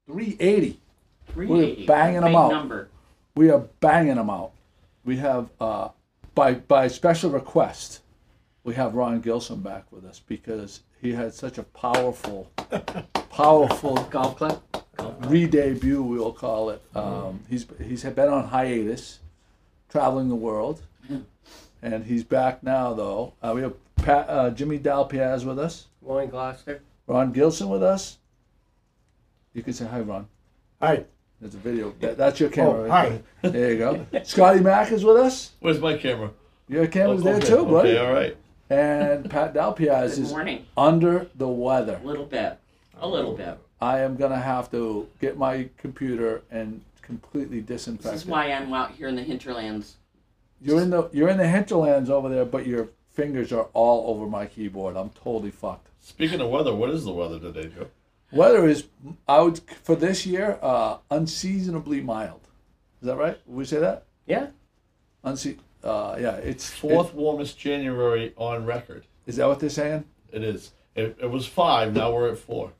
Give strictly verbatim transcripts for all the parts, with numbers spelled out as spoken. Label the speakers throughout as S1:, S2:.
S1: three eighty.
S2: three
S1: We're
S2: eighty.
S1: banging them
S2: Big
S1: out.
S2: Number.
S1: We are banging them out. We have, uh, by by special request, we have Ron Gilson back with us because he had such a powerful, powerful
S3: Golf club?
S1: re-debut, we will call it. Um, he's he's been on hiatus, traveling the world, and he's back now. Though uh, we have Pat, uh, Jimmy Dalpiaz with us,
S3: Warren Gloucester.
S1: Ron Gilson with us. You can say hi, Ron.
S4: Hi.
S1: There's a video. That, that's your camera.
S4: Oh,
S1: right there. There you go. Scotty Mack is with us.
S5: Where's my camera?
S1: Your camera's
S5: Oh,
S1: there
S5: okay,
S1: too, buddy.
S5: Okay, all right.
S1: And Pat Dalpiaz
S2: Good
S1: is
S2: morning.
S1: under the weather.
S2: A little bit. A little bit.
S1: I am gonna have to get my computer and completely disinfect
S2: This is
S1: it.
S2: why I'm out here in the hinterlands.
S1: You're in the you're in the hinterlands over there, but your fingers are all over my keyboard. I'm totally fucked.
S5: Speaking of weather, what is the weather today, Joe?
S1: Weather is, I would for this year, uh, unseasonably mild. Is that right? Would we say that?
S3: Yeah.
S1: Unse- uh, yeah, it's
S5: Fourth
S1: it-
S5: warmest January on record.
S1: is that what they're saying?
S5: It is. It, it was five. Now we're at four.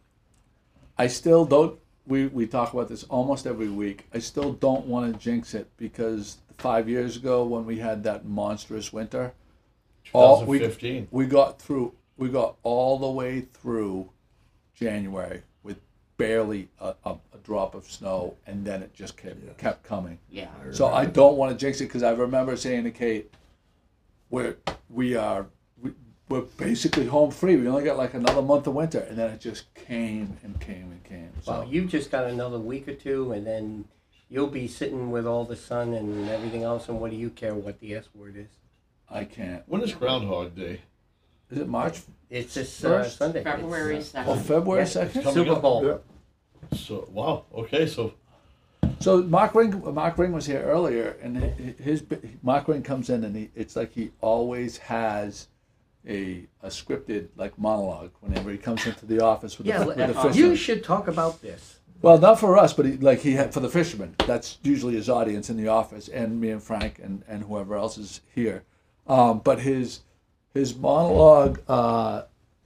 S1: I still don't. We, we talk about this almost every week. I still don't want to jinx it because five years ago when we had that monstrous winter, all we
S5: twenty fifteen.
S1: we got through. We got all the way through January with barely a, a, a drop of snow, and then it just kept kept coming.
S2: Yeah.
S1: So I don't want to jinx it because I remember saying to Kate, "We're we are we, we're basically home free. We only got like another month of winter, and then it just came and came and came." So
S3: Well, you've just got another week or two, and then you'll be sitting with all the sun and everything else, and what do you care what the S word is?
S1: I can't.
S5: When is Groundhog Day?
S1: Is it March?
S3: It's this uh,
S1: First?
S3: Sunday.
S2: February
S3: It's,
S1: Oh,
S2: second.
S1: February
S3: Yeah.
S1: second.
S5: Coming
S3: Super
S5: up.
S3: Bowl.
S4: Yeah.
S5: So wow. Okay, so
S1: So Mark Ring, Mark Ring was here earlier, and his Mark Ring comes in, and he, it's like he always has a a scripted like monologue whenever he comes into the office with
S3: Yeah,
S1: the, with the
S3: uh,
S1: fishermen.
S3: you should talk about this.
S1: Well, not for us, but he, like he had for the fishermen. That's usually his audience in the office, and me and Frank and, and whoever else is here. Um, but his his monologue uh,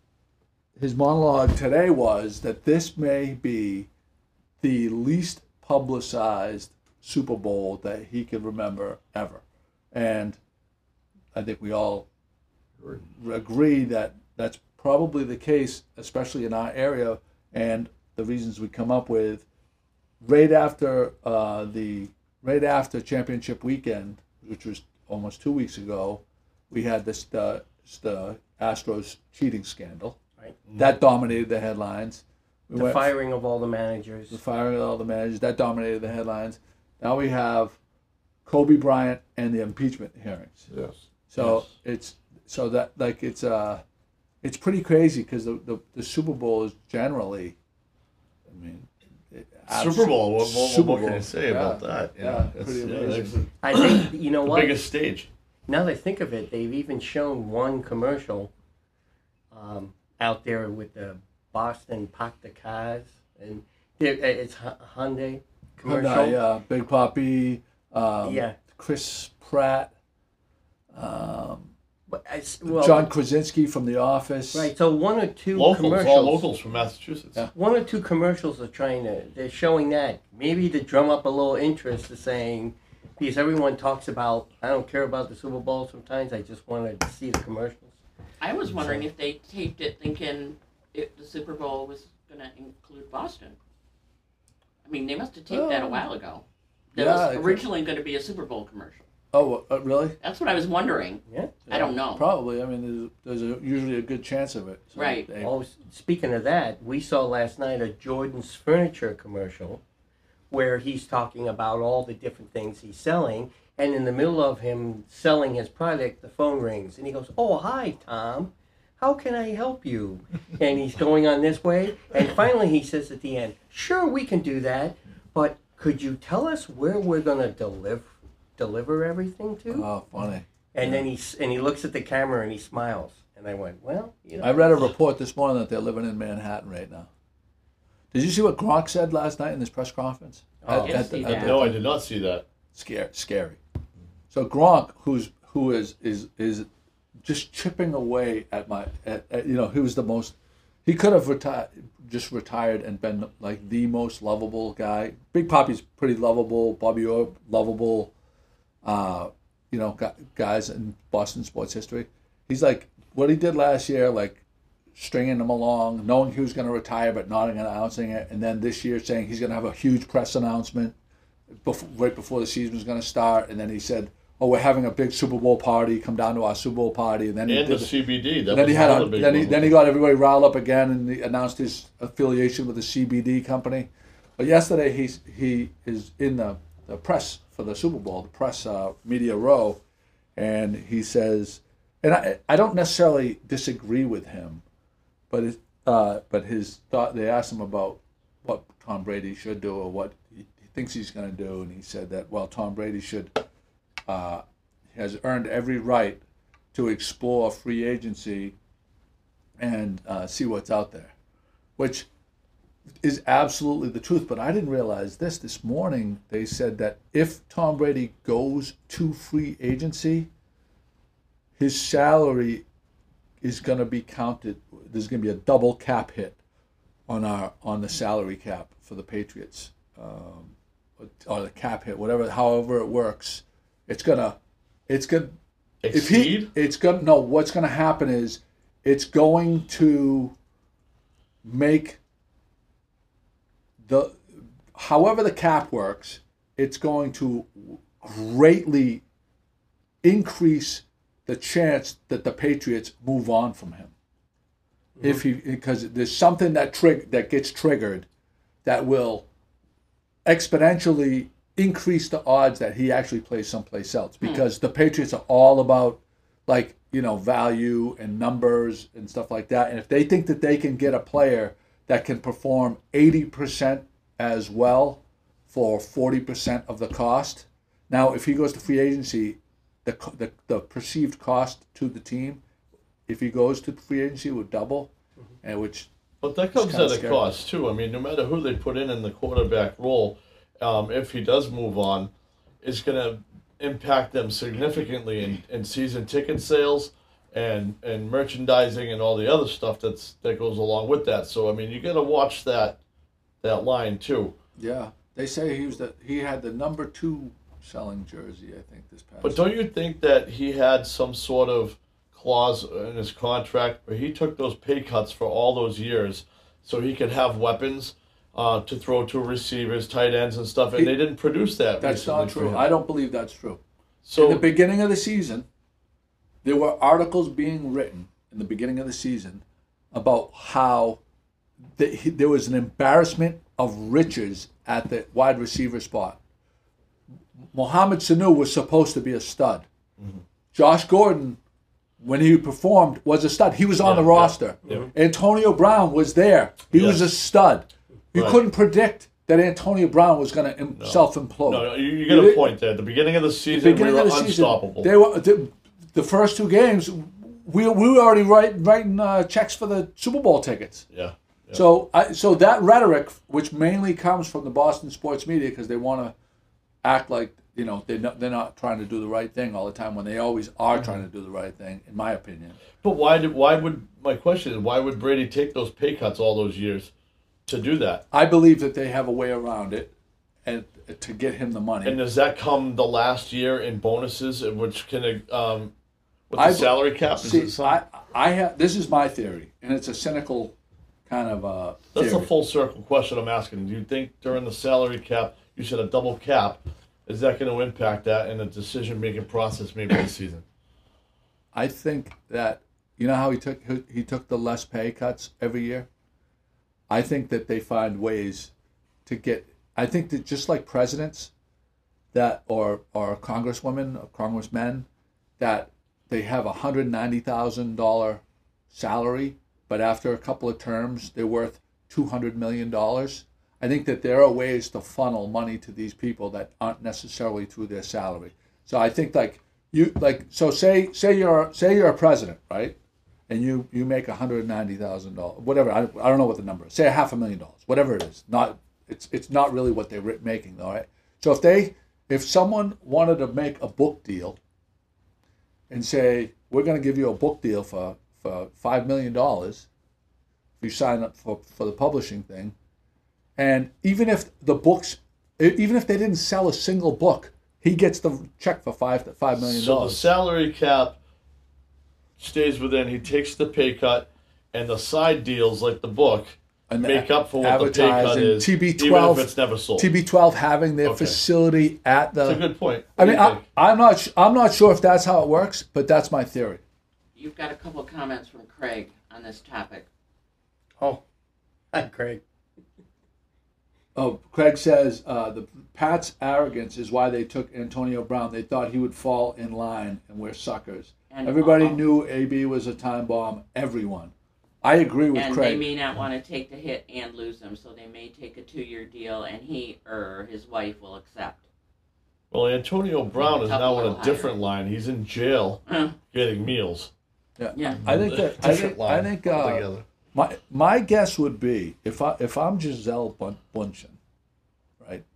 S1: his monologue today was that this may be the least publicized Super Bowl that he can remember ever, and I think we all agree that that's probably the case, especially in our area, and the reasons we come up with right after uh, the right after championship weekend, which was almost two weeks ago, we had this the the Astros cheating scandal.
S3: Right.
S1: That dominated the headlines. We
S3: The
S1: went-
S3: firing of all the managers.
S1: the firing of all the managers, that dominated the headlines. Now we have Kobe Bryant and the impeachment hearings.
S4: Yes.
S1: So
S5: Yes.
S1: it's so that like it's uh it's pretty crazy because the, the the Super Bowl is generally, I mean, it,
S5: Super Bowl. What, what,
S1: Super
S5: what can
S1: Bowl.
S5: I say
S1: Yeah.
S5: about that?
S1: Yeah,
S5: It's,
S1: pretty
S5: yeah,
S1: amazing.
S5: it's the
S3: I think, you know what?
S5: biggest stage.
S3: Now that I think of it, they've even shown one commercial um, out there with the Boston Park the cars, and there- it's Hy- Hyundai commercial.
S1: Hyundai, uh, Big Papi, um,
S3: Yeah.
S1: Chris Pratt, um,
S3: But it's- well,
S1: John Krasinski from The Office.
S3: right. So one or two
S5: Locals,
S3: commercials.
S5: all locals from Massachusetts.
S1: Yeah.
S3: One or two commercials are trying to. They're showing that maybe to drum up a little interest, to saying, because everyone talks about. I don't care about the Super Bowl sometimes. I just wanted to see the commercials.
S2: I was wondering if they taped it thinking it, the Super Bowl was going to include Boston. I mean, they must have taped that a
S1: Oh.
S2: while ago. That
S1: Yeah, it
S2: was
S1: could-
S2: originally going to be a Super Bowl commercial.
S1: Oh, uh, really?
S2: That's what I was wondering.
S3: Yeah.
S2: I don't know.
S1: Probably. I mean, there's, there's a, usually a good chance of it. So
S2: Right.
S1: they-
S3: Oh, speaking of that, we saw last night a Jordan's Furniture commercial where he's talking about all the different things he's selling, and in the middle of him selling his product, the phone rings, and he goes, "Oh, hi, Tom. How can I help you?" And he's going on this way, and finally he says at the end, "Sure, we can do that, but could you tell us where we're going to deliver deliver everything to?"
S1: Oh, funny.
S3: And then he s- and he looks at the camera and he smiles, and I went, "Well, you know."
S1: I read a report this morning that they're living in Manhattan right now. Did you see what Gronk said last night in his press conference?
S3: Oh,
S2: I didn't see that.
S5: No, I did not see that.
S1: Scary, scary. So Gronk, who's who is is is just chipping away at my, at, at, you know, he was the most, he could have retired, just retired and been like the most lovable guy. Big Papi's pretty lovable. Bobby Orr, lovable. Uh, you know, guys in Boston sports history. He's like what he did last year, like stringing them along, knowing he was going to retire but not announcing it, and then this year saying he's going to have a huge press announcement before, right before the season was going to start, and then he said, "Oh, we're having a big Super Bowl party. Come down to our Super Bowl party." And then he
S5: And
S1: did
S5: the C B D. That
S1: then
S5: was
S1: he had a,
S5: another big
S1: then he
S5: one.
S1: then he got everybody riled up again, and he announced his affiliation with the C B D company. But yesterday he's he is in the, the press for the Super Bowl, the press uh, media row, and he says, and I I don't necessarily disagree with him, but it, uh, but his thought. They asked him about what Tom Brady should do or what he, he thinks he's going to do, and he said that well, Tom Brady should uh, has earned every right to explore free agency and uh, see what's out there, which is absolutely the truth. But I didn't realize this. This morning they said that if Tom Brady goes to free agency, his salary is going to be counted. There's going to be a double cap hit on our on the salary cap for the Patriots, um, or the cap hit, whatever, however it works. It's gonna, it's gonna. If he,
S5: Exceed?
S1: it's gonna no. What's gonna happen is, it's going to make the, however the cap works, it's going to greatly increase the chance that the Patriots move on from him. Mm-hmm. If he, because there's something that trig that gets triggered, that will exponentially increase the odds that he actually plays someplace else, because the Patriots are all about, like, you know, value and numbers and stuff like that. And if they think that they can get a player that can perform eighty percent as well for forty percent of the cost, now if he goes to free agency, the the, the perceived cost to the team, if he goes to free agency, would double, mm-hmm. and which.
S5: But that comes
S1: kinda
S5: at a
S1: scary.
S5: cost too. I mean, no matter who they put in in the quarterback role, um, if he does move on, it's going to impact them significantly in, in season ticket sales and and merchandising and all the other stuff that's that goes along with that. So I mean, you got to watch that that line too.
S1: Yeah, they say he was the he had the number two selling jersey, I think, this past.
S5: But don't you think that he had some sort of clause in his contract where he took those pay cuts for all those years so he could have weapons uh, to throw to receivers, tight ends, and stuff, and
S1: He-
S5: they didn't produce that.
S1: That's
S5: recently
S1: not
S5: for
S1: true.
S5: him.
S1: I don't believe that's true.
S5: So
S1: in the beginning of the season, there were articles being written in the beginning of the season about how the, he, there was an embarrassment of riches at the wide receiver spot. Mohamed Sanu was supposed to be a stud.
S5: Mm-hmm.
S1: Josh Gordon, when he performed, was a stud. He was on
S5: Yeah,
S1: the
S5: yeah,
S1: roster.
S5: yeah.
S1: Antonio Brown was there. He
S5: Yes.
S1: was a stud. You
S5: Right.
S1: couldn't predict that Antonio Brown was going to
S5: No.
S1: self-implode.
S5: no, no, you, you got a
S1: didn't-
S5: point there. At the beginning of the
S1: the
S5: season,
S1: beginning
S5: we were
S1: of the season,
S5: unstoppable.
S1: they were the, the first two games. We we were already write, writing uh, checks for the Super Bowl tickets.
S5: yeah. Yeah.
S1: So I so that rhetoric, which mainly comes from the Boston sports media, because they want to act like, you know, they're not, they're not trying to do the right thing all the time, when they always are trying to do the right thing, in my opinion.
S5: But why did why would my question is why would Brady take those pay cuts all those years to do that?
S1: I believe that they have a way around it, and to get him the money.
S5: And does that come the last year in bonuses, which can um, with the
S1: I-
S5: salary cap? Is
S1: See,
S5: it some-
S1: I I have this is my theory, and it's a cynical kind of uh,
S5: That's
S1: theory.
S5: a full circle question I'm asking. Do you think during the salary cap, you should have double cap? Is that going to impact that in the decision making process maybe this season?
S1: I think that, you know how he took he took the less pay cuts every year. I think that they find ways to get. I think that just like presidents, that or or congresswomen or congressmen, that they have a hundred ninety thousand dollar salary, but after a couple of terms they're worth two hundred million dollars. I think that there are ways to funnel money to these people that aren't necessarily through their salary. So I think like you like so say say you're say you're a president, right? And you you make one hundred ninety thousand dollars, whatever. I, I don't know what the number is. Say a half a million dollars, whatever it is. Not it's it's not really what they're ri- making though, right? So if they if someone wanted to make a book deal and say, we're going to give you a book deal for for five million dollars, you sign up for, for the publishing thing. And even if the books, even if they didn't sell a single book, he gets the check for five five million
S5: So the
S1: dollars.
S5: salary cap stays within. He takes the pay cut, and the side deals like the book
S1: And
S5: make up for what the pay cut
S1: advertising,
S5: is,
S1: T B
S5: even
S1: twelve,
S5: if it's never sold.
S1: T B twelve having their
S5: Okay.
S1: facility at the.
S5: That's a good point.
S1: I
S5: What do
S1: mean,
S5: you
S1: I,
S5: think?
S1: I'm not. su- I'm not sure if that's how it works, but that's my theory.
S2: You've got a couple of comments from Craig on this topic.
S3: Oh, hi, Craig.
S1: Oh, Craig says uh, the Pats' arrogance is why they took Antonio Brown. They thought he would fall in line, and we're suckers.
S2: And
S1: Everybody
S2: uh,
S1: knew A B was a time bomb. Everyone. I agree with
S2: And
S1: Craig.
S2: they may not want to take the hit and lose him, so they may take a two-year deal, and he or his wife will accept.
S5: Well, Antonio Brown is
S2: Up a
S5: now on
S2: little
S5: a different line. He's in jail
S2: Uh,
S5: getting meals.
S1: yeah.
S2: yeah.
S1: I think that. I
S5: Different
S1: think.
S5: line
S1: I think. Uh,
S5: altogether.
S1: my my guess would be if I if I'm Giselle Bun- Bundchen, right,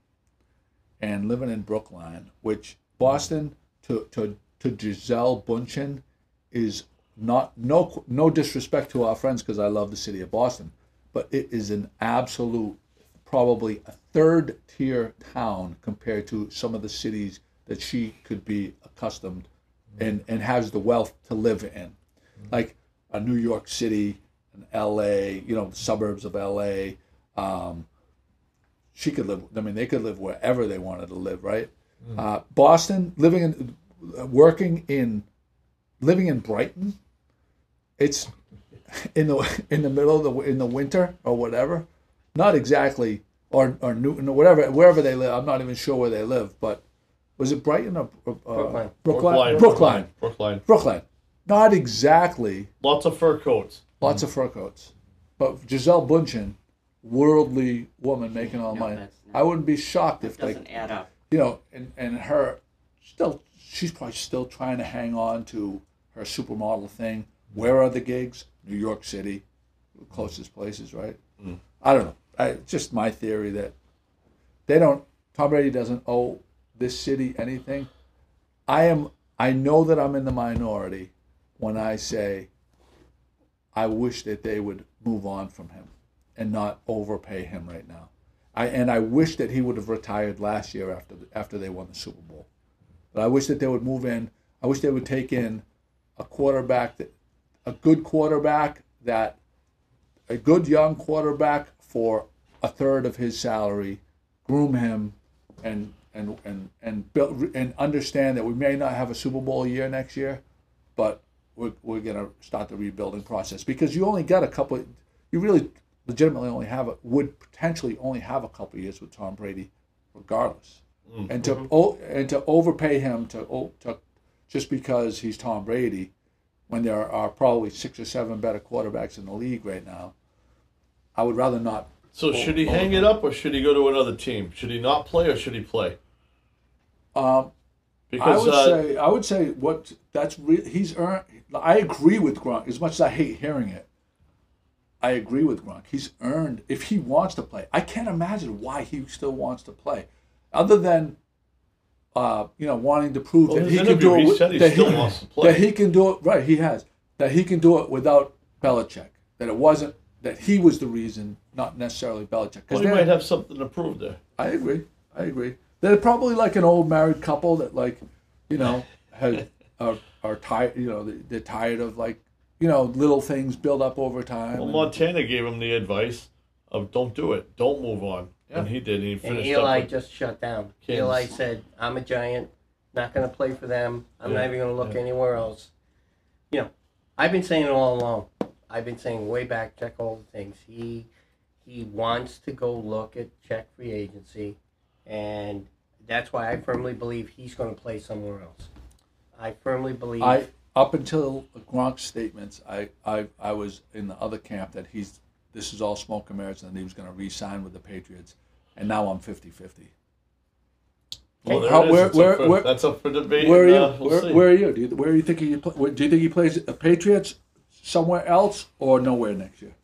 S1: and living in Brookline, which Boston to to to Giselle Bundchen is not no no disrespect to our friends because I love the city of Boston, but it is an absolute probably a third tier town compared to some of the cities that she could be accustomed and and has the wealth to live in, like a New York City, an L A, you know, suburbs of L A. Um, she could live. I mean, they could live wherever they wanted to live, right? Uh, Boston, living in, working in, living in Brighton. It's in the in the middle of the in the winter or whatever. Not exactly, or or Newton or whatever, wherever they live. I'm not even sure where they live, but was it Brighton or uh,
S3: Brookline.
S1: Brookline? Brookline.
S5: Brookline.
S1: Brookline. Not exactly.
S5: Lots of fur coats.
S1: Lots of fur coats. But Giselle Bundchen, worldly woman making all the
S2: No,
S1: money.
S2: that's not-
S1: I wouldn't be shocked if,
S2: That
S1: like,
S2: doesn't add up.
S1: you know, and, and her, still, she's probably still trying to hang on to her supermodel thing. Where are the gigs? New York City, closest places, right?
S5: Mm.
S1: I don't know. I, it's just my theory that they don't, Tom Brady doesn't owe this city anything. I am, I know that I'm in the minority when I say I wish that they would move on from him and not overpay him right now. I and I wish that he would have retired last year after after they won the Super Bowl. But I wish that they would move in. I wish they would take in a quarterback that a good quarterback that a good young quarterback for a third of his salary, groom him, and and and and build and understand that we may not have a Super Bowl year next year, but we're we're gonna start the rebuilding process because you only got a couple. You really legitimately only have a, would potentially only have a couple years with Tom Brady, regardless,
S5: Mm.
S1: and to o and to overpay him to o- to just because he's Tom Brady, when there are probably six or seven better quarterbacks in the league right now, I would rather not.
S5: So should he hang it up or should he go to another team? Should he not play or should he play?
S1: Um,
S5: Because
S1: I would
S5: uh,
S1: say I would say what that's re- he's earned. I agree with Gronk as much as I hate hearing it. I agree with Gronk. He's earned if he wants to play. I can't imagine why he still wants to play, other than uh, you know wanting to prove
S5: Well,
S1: that
S5: his
S1: he can do
S5: interview,
S1: it.
S5: he
S1: with-
S5: said he
S1: that
S5: still wants to play.
S1: That he can do it. Right, he has. That he can do it without Belichick. That it wasn't that he was the reason, not necessarily Belichick.
S5: well, he
S1: they're-
S5: might have something to prove there.
S1: I agree. I agree. They're probably like an old married couple that, like, you know, has are are tired. You know, they- they're tired of like, you know, little things build up over time.
S5: Well,
S1: and-
S5: Montana gave him the advice of don't do it, don't move on,
S1: Yeah.
S5: and he did. He
S3: And
S5: finished
S3: Eli
S5: up. With,
S3: just shut down.
S5: Kansas.
S3: Eli said, I'm a Giant, not going to play for them. I'm
S5: Yeah,
S3: not even going to look
S5: yeah.
S3: anywhere else. You know, I've been saying it all along. I've been saying way back, check all the things. He he wants to go look at check free agency, and that's why I firmly believe he's going to play somewhere else. I firmly believe.
S1: I up until Gronk's statements, I, I I was in the other camp that he's this is all smoke and mirrors and he was going to re-sign with the Patriots, and now I'm fifty-fifty.
S5: well, there
S1: How-
S5: it is.
S1: where-
S5: It's
S1: where-
S5: up for,
S1: where-
S5: that's up for debate.
S1: Where are
S5: and,
S1: you?
S5: uh, we'll
S1: where,
S5: see.
S1: where are you? Do you where are you thinking you play? Do you think he plays the Patriots somewhere else or nowhere next year?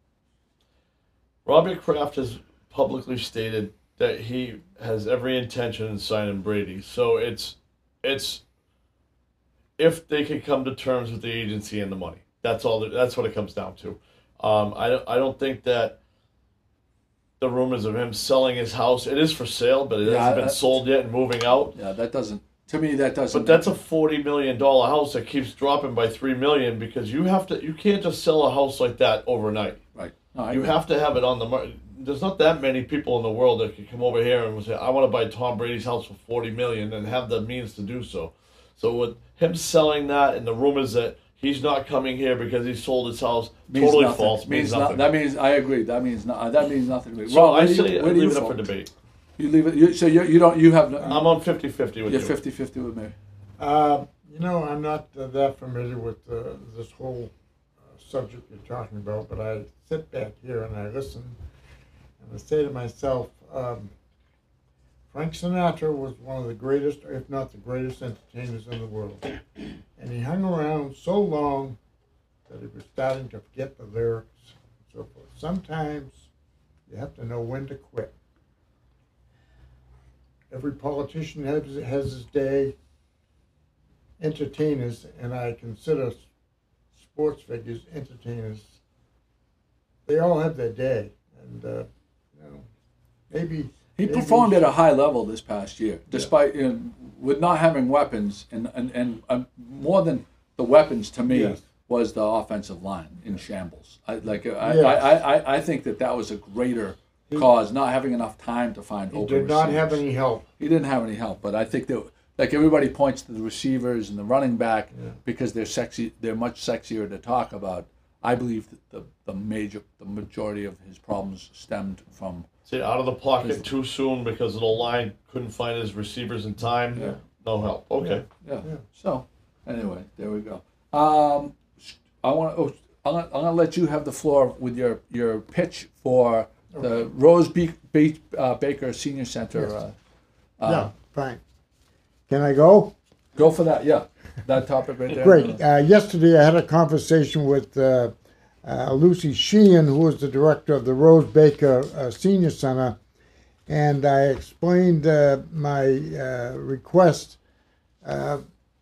S5: Robert Kraft has publicly stated that he has every intention in signing Brady. So it's it's if they can come to terms with the agency and the money. That's all. That, that's what it comes down to. Um, I don't I don't think that the rumors of him selling his house, it is for sale, but it
S1: Yeah,
S5: hasn't been
S1: I-
S5: sold yet and moving out.
S1: Yeah, that doesn't. To me, that doesn't.
S5: But that's a forty million dollar house that keeps dropping by three million because you have to. You can't just sell a house like that overnight.
S1: right. No, I
S5: You
S1: agree.
S5: have to have it on the market. There's not that many people in the world that can come over here and say, "I want to buy Tom Brady's house for forty million and have the means to do so." So with him selling that and the rumors that he's not coming here because he sold his house,
S1: Means
S5: totally
S1: nothing.
S5: false. Means,
S1: no-
S5: nothing.
S1: that means I agree. That means no, that means nothing to me.
S5: so
S1: Ron,
S5: I
S1: where do you-
S5: say
S1: where do you
S5: leave it up for
S1: fall?
S5: debate.
S1: You leave it. You, so you you don't you have no,
S5: I'm on fifty-fifty with
S1: you're
S5: you.
S1: fifty-fifty with me.
S4: Uh, you know, I'm not uh, that familiar with uh, this whole uh, subject you're talking about, but I sit back here and I listen, and I say to myself, um, Frank Sinatra was one of the greatest, if not the greatest, entertainers in the world. And he hung around so long that he was starting to forget the lyrics and so forth. Sometimes you have to know when to quit. Every politician has, has his day. Entertainers, and I consider sports figures entertainers, they all have their day. And, uh, you know, maybe...
S1: He
S4: maybe
S1: performed at a high level this past year, despite you know, with not having weapons, and and and um, more than the weapons to me
S4: Yes.
S1: was the offensive line in shambles. I like I,
S4: Yes.
S1: I, I, I think that that was a greater
S4: He-
S1: cause, not having enough time to find
S4: He
S1: open
S4: did not have
S1: receivers.
S4: any help.
S1: He didn't have any help, but I think that like everybody points to the receivers and the running back
S4: Yeah.
S1: because they're sexy. They're much sexier to talk about. I believe that the the major the majority of his problems stemmed from.
S5: See, out of the pocket too soon because of the line couldn't find his receivers in time.
S1: Yeah.
S5: No help. Okay.
S1: Yeah.
S4: Yeah.
S1: So, anyway, there we go. Um, I want to. Oh, I'm gonna, I'm gonna let you have the floor with your, your pitch for the Rose Be- Be- uh, Baker Senior Center.
S4: Yes.
S1: Uh,
S4: yeah,
S1: uh,
S4: fine. Can I go?
S1: Go for that. Yeah, that topic right there.
S4: Great. Uh, yesterday I had a conversation with uh, uh, Lucy Sheehan, who is the director of the Rose Baker uh, Senior Center, and I explained uh, my uh, request. Uh,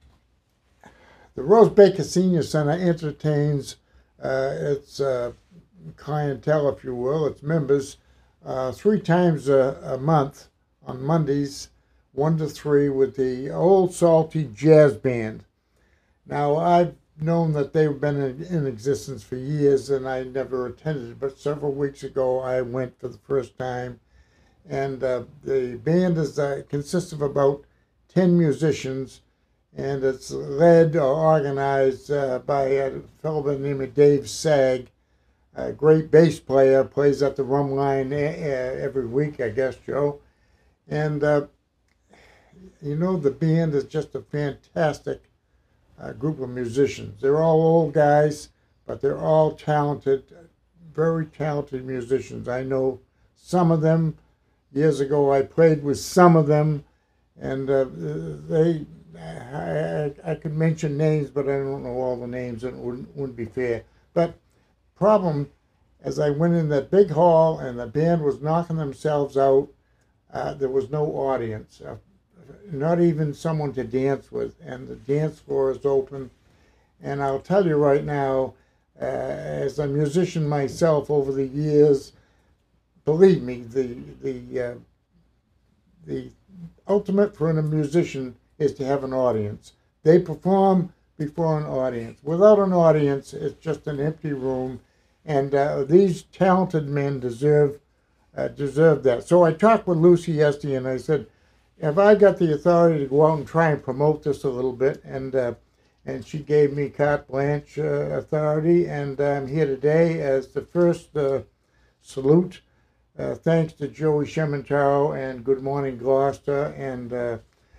S4: the Rose Baker Senior Center entertains uh, its uh, clientele, if you will, its members, uh, three times a, a month on Mondays, one to three, with the Old Salty Jazz Band. Now, I've known that they've been in, in existence for years, and I never attended, but several weeks ago I went for the first time, and uh, the band is uh, consists of about ten musicians, and it's led or organized uh, by a fellow by the name of Dave Sag, a great bass player, plays at the Rum Line uh, every week, I guess, Joe. And, uh, you know, the band is just a fantastic uh, group of musicians. They're all old guys, but they're all talented, very talented musicians. I know some of them. Years ago, I played with some of them, and uh, they... I, I, I could mention names, but I don't know all the names, and it wouldn't, wouldn't be fair. But problem, as I went in that big hall and the band was knocking themselves out, uh, there was no audience, uh, not even someone to dance with, and the dance floor is open. And I'll tell you right now, uh, as a musician myself over the years, believe me, the the uh, the ultimate for a musician is to have an audience. They perform before an audience. Without an audience, it's just an empty room, and uh, these talented men deserve uh, deserve that. So I talked with Lucy yesterday, and I said, have I got the authority to go out and try and promote this a little bit? And uh, and she gave me carte blanche uh, authority, and I'm here today as the first uh, salute. Uh, thanks to Joey Shementaro and Good Morning Gloucester, and uh,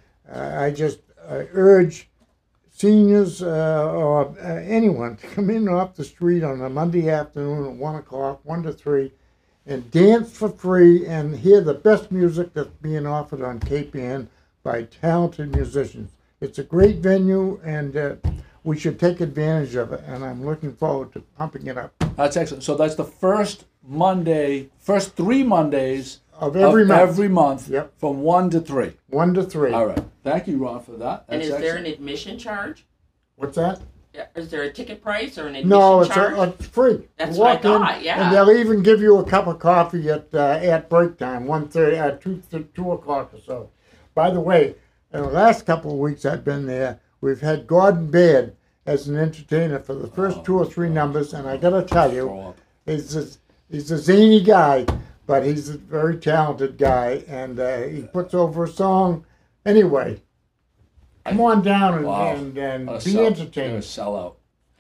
S4: I just uh, urge seniors uh, or uh, anyone to come in off the street on a Monday afternoon at one o'clock, one to three, and dance for free and hear the best music that's being offered on K P N by talented musicians. It's a great venue, and uh, we should take advantage of it, and I'm looking forward to pumping it up.
S1: That's excellent. So that's the first Monday, first three Mondays
S4: Of every
S1: of
S4: month.
S1: every month
S4: Yep.
S1: from one to three.
S4: One to three.
S1: All right. Thank you, Ron, for that.
S2: And
S1: That's
S2: is there
S1: excellent.
S2: an admission charge?
S4: What's that?
S2: Yeah, is there a ticket price or an admission
S4: No, it's
S2: charge?
S4: a, it's free.
S2: That's
S4: You
S2: what I
S4: walk
S2: thought,
S4: in,
S2: yeah.
S4: And they'll even give you a cup of coffee at uh, at break time, one thirty, uh, two two o'clock or so. By the way, in the last couple of weeks I've been there, we've had Gordon Baird as an entertainer for the first
S1: Oh,
S4: two or three numbers, and I got to tell
S1: Throw
S4: you,
S1: up.
S4: he's a, he's a zany guy, but he's a very talented guy, and uh, he puts over a song. Anyway, come on down and
S1: Wow.
S4: and, and
S1: What a
S4: be
S1: sell-
S4: entertained.
S1: You're a sellout.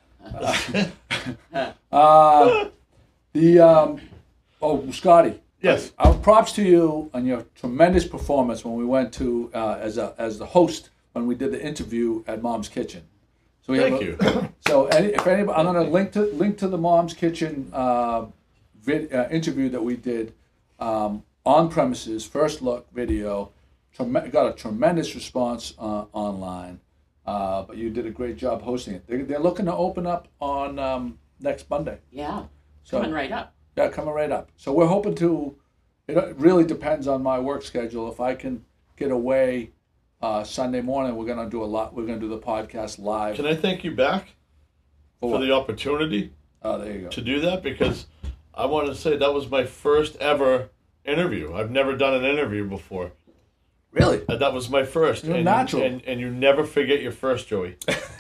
S1: uh, the um, oh, Scotty.
S5: Yes.
S1: Uh, props to you on your tremendous performance when we went to uh, as a as the host when we did the interview at Mom's Kitchen. So we
S5: Thank
S1: have a,
S5: you.
S1: So any, if anybody, I'm going to link to link to the Mom's Kitchen uh, vid, uh, interview that we did um, on premises, first look video. Trem- got a tremendous response uh, online, uh, but you did a great job hosting it. They, they're looking to open up on um, next Monday.
S2: Yeah,
S1: So
S2: coming right up.
S1: yeah, coming right up. So we're hoping to. It really depends on my work schedule. If I can get away uh, Sunday morning, we're gonna do a lot. We're gonna do the podcast live.
S5: Can I thank you back
S1: For
S5: for
S1: what?
S5: the opportunity
S1: Oh, there you go.
S5: to do that? Because I want to say that was my first ever interview. I've never done an interview before.
S1: Really?
S5: And that was my first.
S1: You're
S5: and,
S1: natural.
S5: And, and you never forget your first, Joey.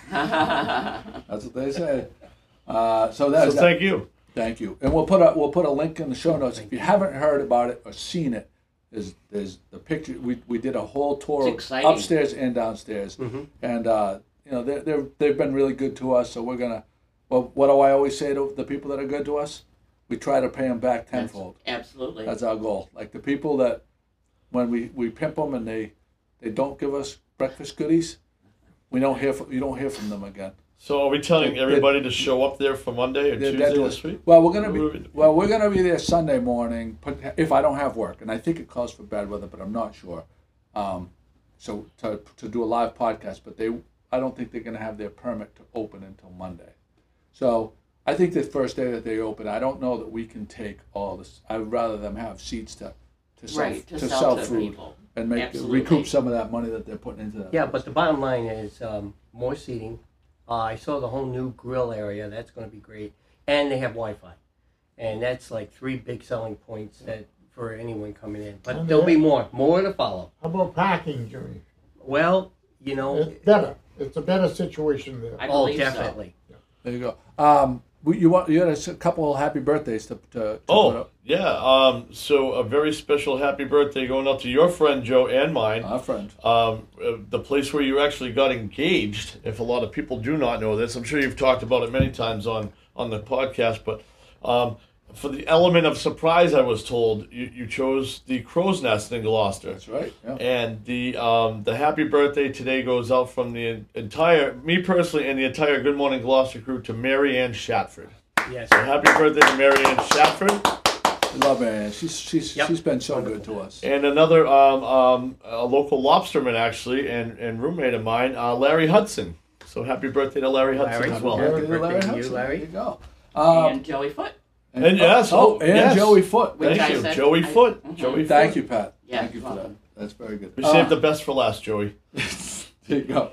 S1: That's what they say. Uh, so that's
S5: So thank you.
S1: Thank you, and we'll put a we'll put a link in the show notes. If you haven't heard about it or seen it, there's there's the picture. We we did a whole tour
S2: It's exciting.
S1: upstairs and downstairs, and uh, you know they they they've been really good to us. So we're gonna. Well, what do I always say to the people that are good to us? We try to pay them back
S2: That's-
S1: tenfold.
S2: Absolutely.
S1: That's our goal. Like the people that when we, we pimp them and they they don't give us breakfast goodies, we don't hear from, you don't hear from them again.
S5: So are we telling
S1: They-
S5: everybody to show up there for Monday or
S1: They're
S5: Tuesday
S1: dead to
S5: this
S1: us.
S5: week?
S1: Well, we're gonna
S5: Where
S1: be
S5: we-
S1: well, we're gonna be there Sunday morning. But if I don't have work, and I think it calls for bad weather, but I'm not sure. Um, so to to do a live podcast, but they I don't think they're gonna have their permit to open until Monday. So I think the first day that they open, I don't know that we can take all this. I'd rather them have seats to to sell
S2: right, to,
S1: to
S2: sell,
S1: sell
S2: to
S1: food
S2: people.
S1: and make
S2: Absolutely.
S1: recoup some of that money that they're putting into that.
S3: Yeah,
S1: place.
S3: but the bottom line is um, more seating. Uh, I saw the whole new grill area. That's going to be great, and they have Wi-Fi, and that's like three big selling points that for anyone coming in. But
S4: And
S3: there'll
S4: they-
S3: be more, more to follow.
S4: How about parking, Jimmy?
S3: Well, you know,
S4: It's better. It's a better situation there.
S2: I
S3: oh,
S2: believe so.
S3: definitely.
S1: there you go. Um, we, you want you had a s- couple of happy birthdays to, to, to put
S5: Oh,
S1: up.
S5: yeah. Um, so a very special happy birthday going out to your friend Joe and mine.
S1: Our friend.
S5: Um, uh, the place where you actually got engaged, if a lot of people do not know this, I'm sure you've talked about it many times on, on the podcast, but um, for the element of surprise, I was told, you, you chose the Crow's Nest in Gloucester.
S1: That's right. Yeah.
S5: And the um, the happy birthday today goes out from the entire, me personally, and the entire Good Morning Gloucester crew to Mary Ann Shatford.
S3: Yes.
S5: So happy birthday to Mary Ann Shatford.
S1: We love Marianne. She's she's
S3: Yep.
S1: she's been so good to us.
S5: And another um, um, a local lobsterman, actually, and, and roommate of mine, uh, Larry Hudson. So happy birthday to Larry Hudson
S3: Larry.
S5: as well.
S3: Happy
S1: Birthday to
S3: birthday to you,
S1: Hudson.
S3: Larry.
S1: There you go. Um,
S2: And Joey Foot.
S5: And yes,
S1: oh,
S5: oh,
S1: and
S5: yes.
S1: Joey Foot.
S2: Which
S5: Thank
S2: I
S5: you,
S2: said-
S5: Joey
S2: I-
S5: Foot.
S2: Mhm.
S5: Joey
S1: Thank
S5: Foot.
S1: you, Pat.
S2: Yeah,
S1: Thank you for that.
S2: welcome.
S1: That's very good.
S5: We
S1: Uh,
S5: saved the best for last, Joey.
S1: There you go.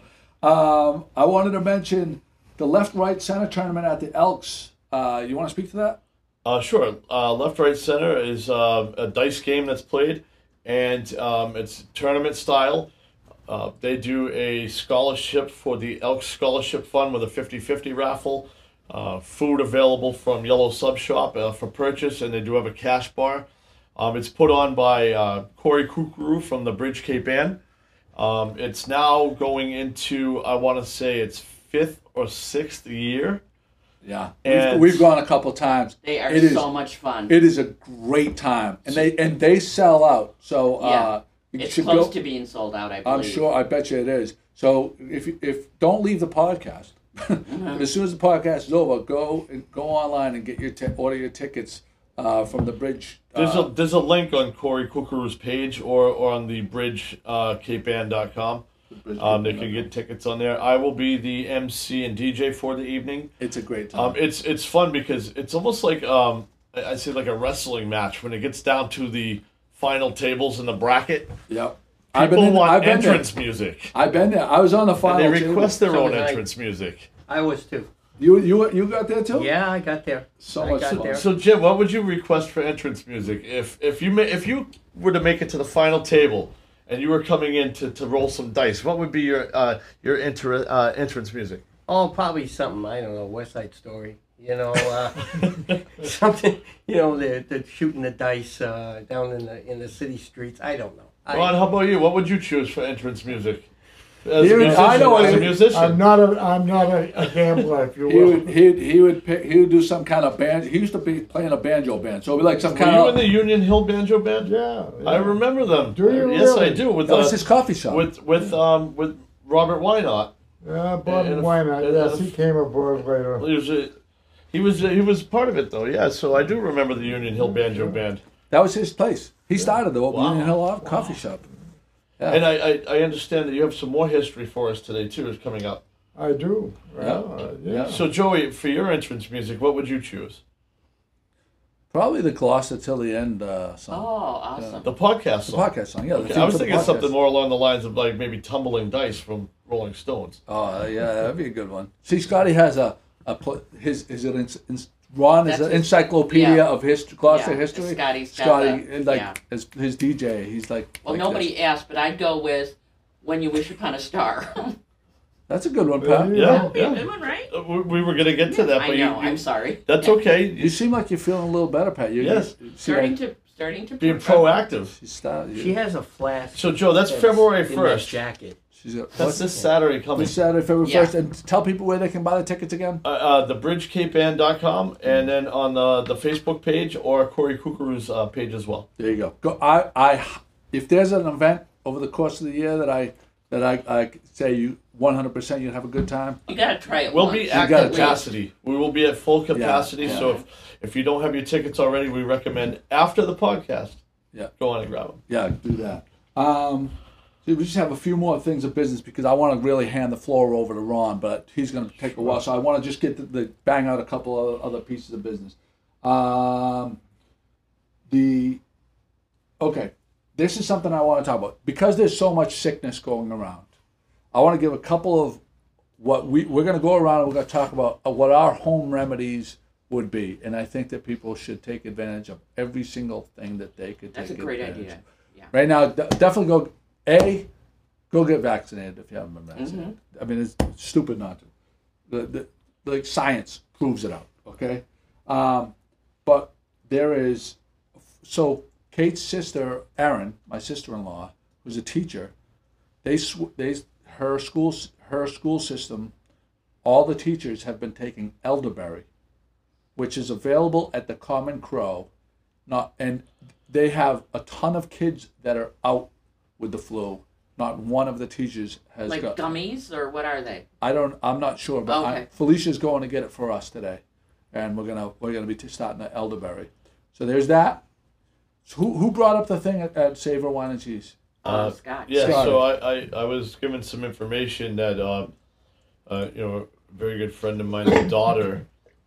S1: Um, I wanted to mention the left right center tournament at the Elks. Uh, you want to speak to that?
S5: Uh, sure. Uh, left, right, center is uh, a dice game that's played, and um, it's tournament style. Uh, they do a scholarship for the Elks Scholarship Fund with a fifty-fifty raffle. Uh, food available from Yellow Sub Shop uh, for purchase, and they do have a cash bar. Um, it's put on by uh, Corey Kukuru from the Bridge Cape Band. Um, it's now going into, I want to say, its fifth or sixth year.
S1: Yeah.
S5: And-
S1: we've, we've gone a couple times.
S2: They are
S1: It is-
S2: so much fun.
S1: It is a great time, and they and they sell out. So uh, you
S2: it's
S1: should
S2: close
S1: go.
S2: to being sold out, I believe.
S1: I'm sure. I bet you it is. So if if don't leave the podcast. As soon as the podcast is over, go go online and get your t- order your tickets uh, from the Bridge.
S5: There's
S1: uh,
S5: a there's a link on Corey Kukuru's page or, or on the bridge uh, cape band dot com.
S1: Bridge
S5: Um, they
S1: Cape
S5: can
S1: Band.
S5: get tickets on there. I will be the M C and D J for the evening.
S1: It's a great time.
S5: Um, it's it's fun because it's almost like um, I I say like a wrestling match when it gets down to the final tables in the bracket.
S1: yep.
S5: People
S1: in-
S5: want
S1: I've been
S5: entrance
S1: there.
S5: music,
S1: I've been there. I was on the
S5: and
S1: final.
S5: they
S1: table.
S5: request their
S3: So
S5: own
S3: was I.
S5: entrance music.
S3: I was too.
S1: You you you got there too?
S3: Yeah, I got there.
S1: So
S3: I
S1: much
S3: got
S1: fun.
S3: there.
S5: So Jim, what would you request for entrance music if if you ma- if you were to make it to the final table and you were coming in to, to roll some dice? What would be your uh, your inter- uh, entrance music?
S3: Oh, probably something, I don't know, West Side Story. You know, uh, something, you know, they're, they're shooting the dice uh, down in the in the city streets. I don't know. I,
S5: Ron, how about you? What would you choose for entrance music? As
S1: You-
S5: a musician,
S1: I know what
S5: as a
S1: it-
S5: musician.
S4: I'm not a I'm not a, a gambler, if you
S1: He
S4: will.
S1: would he he would pick, he would do some kind of band. He used to be playing a banjo band, so it'd be like some
S5: Were
S1: kind
S5: you in
S1: of.
S5: the Union Hill Banjo Band?
S4: Yeah, yeah.
S5: I remember them.
S4: Do you
S5: Yes, I
S4: really?
S5: do. With
S1: That was
S5: uh,
S1: his coffee shop.
S5: with with um with Robert Wynot.
S4: Uh, Bob
S5: And-
S4: Why not?
S5: and-
S4: Yes,
S5: and-
S4: he came aboard later.
S5: He was a, he was a, he was part of it though. Yeah, so I do remember the Union Hill Banjo Band.
S1: That was his place. He started the
S5: Wow.
S1: Union Hill Coffee Shop. Yeah.
S5: And I, I, I understand that you have some more history for us today too. Is coming up.
S4: I do.
S1: Yeah.
S4: Well, uh, yeah.
S1: Yeah.
S5: So Joey, for your entrance music, what would you choose?
S1: Probably the Gloucester Till the End uh,
S2: Oh,
S1: song.
S2: awesome.
S5: The podcast
S1: The
S5: song.
S1: podcast song, yeah. the
S5: Okay,
S1: theme
S5: I was
S1: for the
S5: thinking
S1: podcast.
S5: something more along the lines of like maybe Tumbling Dice from Rolling Stones.
S1: Oh, yeah, that'd be a good one. See, Scotty has a, a pl- his, is it, in, in, Ron is
S2: That's
S1: an
S2: his-
S1: encyclopedia
S2: yeah.
S1: of hist- Gloucester
S2: Yeah,
S1: history.
S2: Scotty's got
S1: Scotty,
S2: the-
S1: like,
S2: yeah.
S1: his, his D J, he's like.
S2: Well,
S1: like
S2: nobody
S1: this.
S2: asked, but I'd go with When You Wish Upon a Star.
S1: That's a good one,
S4: There
S1: Pat.
S4: you
S5: Yeah.
S4: go.
S2: Be a good one, right?
S5: Uh, we, we were gonna get to that,
S2: I
S5: but
S2: know.
S5: you, you
S2: I'm sorry.
S5: that's okay.
S1: You seem like you're feeling a little better, Pat. You,
S5: Yes.
S1: you, see,
S2: Starting
S1: like,
S2: to starting to
S5: Being
S2: progress.
S5: proactive.
S1: She's, start,
S3: she has a flask.
S5: So Joe, that's
S3: that's
S5: February
S3: in that
S5: first.
S3: jacket.
S1: she's a,
S5: That's
S1: what's
S5: this Saturday coming.
S1: this Saturday, February
S2: Yeah.
S1: first, and tell people where they can buy the tickets again.
S5: Uh, uh, the bridge cape band dot com and then on the, the Facebook page or Corey Kukaru's uh, page as well.
S1: There you go. Go. I, I, if there's an event over the course of the year that I, that I, I say you one hundred percent you'd have a good time.
S2: You gotta try it.
S5: We'll
S2: once.
S5: be at
S1: gotta
S5: capacity. We will be at full capacity.
S1: yeah.
S5: So if, if you don't have your tickets already, we recommend after the podcast,
S1: Yeah.
S5: go on and grab them.
S1: Yeah, do that. Um, so we just have a few more things of business because I want to really hand the floor over to Ron, but he's going to take a while. So I want to just get the, the bang out a couple of other pieces of business. Um, the okay, this is something I want to talk about because there's so much sickness going around. I want to give a couple of what we we're going to go around and we're going to talk about uh, what our home remedies would be, and I think that people should take advantage of every single thing that they could
S2: That's a
S1: take
S2: great
S1: advantage
S2: idea.
S1: of.
S2: Yeah.
S1: Right now, de- definitely go. A, go get vaccinated if you haven't been vaccinated.
S2: Mm-hmm.
S1: I mean, it's stupid not to. The, the like science proves it out. Okay, um, but there is so Kate's sister Erin, my sister-in-law, who's a teacher. They sw- they her school her school system. All the teachers have been taking elderberry, which is available at the Common Crow. Not and they have a ton of kids that are out with the flu. Not one of the teachers has
S2: Like
S1: got.
S2: gummies or what are they?
S1: I don't. I'm not sure, but I,
S2: Okay.
S1: Felicia's going to get it for us today, and we're gonna we're gonna be t- starting the elderberry. So there's that. So who who brought up the thing at, at Savor Wine and Cheese?
S2: Uh,
S5: Uh,
S2: Scotch.
S5: Yeah,
S1: Scotty.
S5: so I, I, I was given some information that, uh, uh, you know, a very good friend of mine's daughter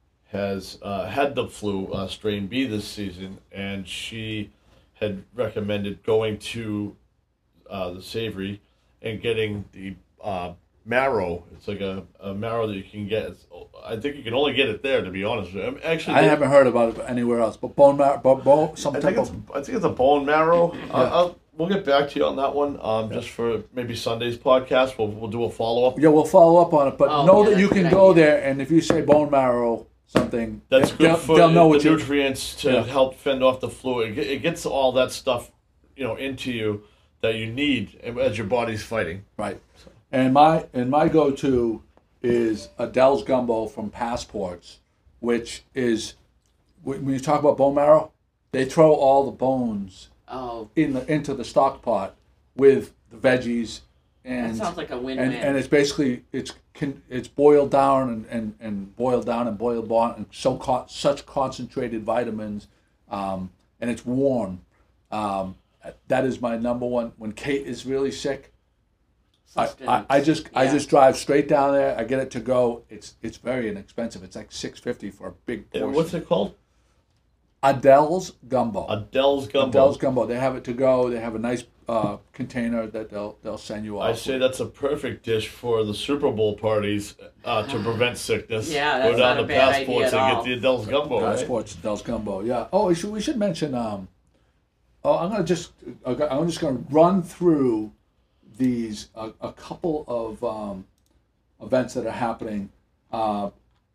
S5: has uh, had the flu, uh, strain B this season, and she had recommended going to uh, the Savory and getting the uh, marrow. It's like a, a marrow that you can get. It's, I think you can only get it there, to be honest with you. I mean, actually,
S1: I
S5: they-
S1: haven't heard about it anywhere else, but bone marrow, bone, bone some
S5: I
S1: type
S5: think it's
S1: of.
S5: I think it's a bone marrow.
S1: Yeah.
S5: Uh, I'll, we'll get back to you on that one. Um, just for maybe Sunday's podcast, we'll we'll do a follow up.
S1: Yeah, we'll follow up on it, but
S2: Oh,
S1: know
S2: yeah,
S1: that you
S2: that's a
S1: can
S2: good
S1: go
S2: idea.
S1: there, and if you say bone marrow something,
S5: That's
S1: they-
S5: good
S1: they'll,
S5: for
S1: they'll know
S5: the
S1: what you.
S5: nutrients to
S1: Yeah.
S5: help fend off the flu. It, ge- it gets all that stuff, you know, into you that you need as your body's fighting.
S1: Right. And my and my go-to is Adele's gumbo from Passports, which is when you talk about bone marrow, they throw all the bones
S2: Oh,
S1: in the into the stock pot with the veggies and
S2: that sounds like a win-win.
S1: and, and it's basically it's can it's boiled down and, and, and boiled down and boiled down and so con- such concentrated vitamins, um, and it's warm. Um, that is my number one. When Kate is really sick, I, I, I just I
S2: Yeah.
S1: just drive straight down there. I get it to go. It's it's very inexpensive. It's like six fifty for a big
S5: And
S1: portion.
S5: what's it called?
S1: Adele's Gumbo.
S5: Adele's Gumbo.
S1: Adele's Gumbo. They have it to go. They have a nice uh, container that they'll they'll send you off.
S5: I say that's a perfect dish for the Super Bowl parties uh, to prevent sickness.
S2: Yeah, that's
S5: Go down
S2: not
S5: to
S2: a bad idea
S5: Passports
S2: at
S5: and
S2: all.
S5: get the Adele's Gumbo, right?
S1: Passports, Adele's Gumbo. Yeah. Oh, we should, we should mention. Um, oh, I'm gonna just I'm just gonna run through these a, a couple of um, events that are happening. Uh,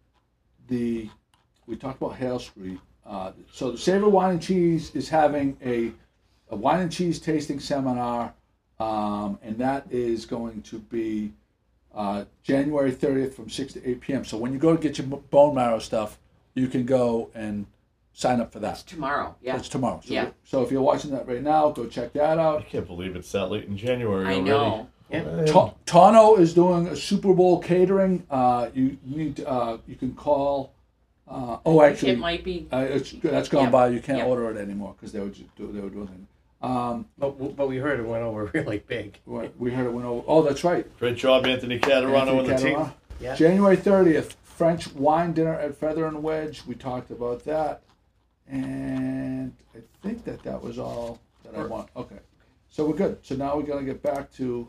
S1: the we talked about Hale Street. Uh, so the Savor Wine and Cheese is having a, a wine and cheese tasting seminar, um, and that is going to be uh, January thirtieth from six to eight p.m. So when you go to get your bone marrow stuff, you can go and sign up for
S2: It's
S1: that.
S2: tomorrow. Yeah.
S1: It's tomorrow. So,
S2: Yeah.
S1: so if you're watching that right now, go check that
S5: I
S1: out.
S5: can't believe it's that late in January
S2: I
S5: already.
S2: know.
S3: Yeah.
S1: Ta- Tano is doing a Super Bowl catering. Uh, you need to, uh, you can call. Uh, oh, actually,
S2: It might be.
S1: Uh, it's, that's gone
S2: Yeah.
S1: by. You can't
S2: Yeah.
S1: order it anymore because they were just do, they were doing it. Um,
S3: But, but we heard it went over really big.
S1: we we heard it went over. Oh, that's right.
S5: Great job, Anthony Catarano and the
S1: Anthony
S5: team.
S1: Catarana.
S3: Yeah.
S1: January thirtieth, French wine dinner at Feather and Wedge. We talked about that, and I think that that was all that I want. Okay, so we're good. So now we're gonna get back to.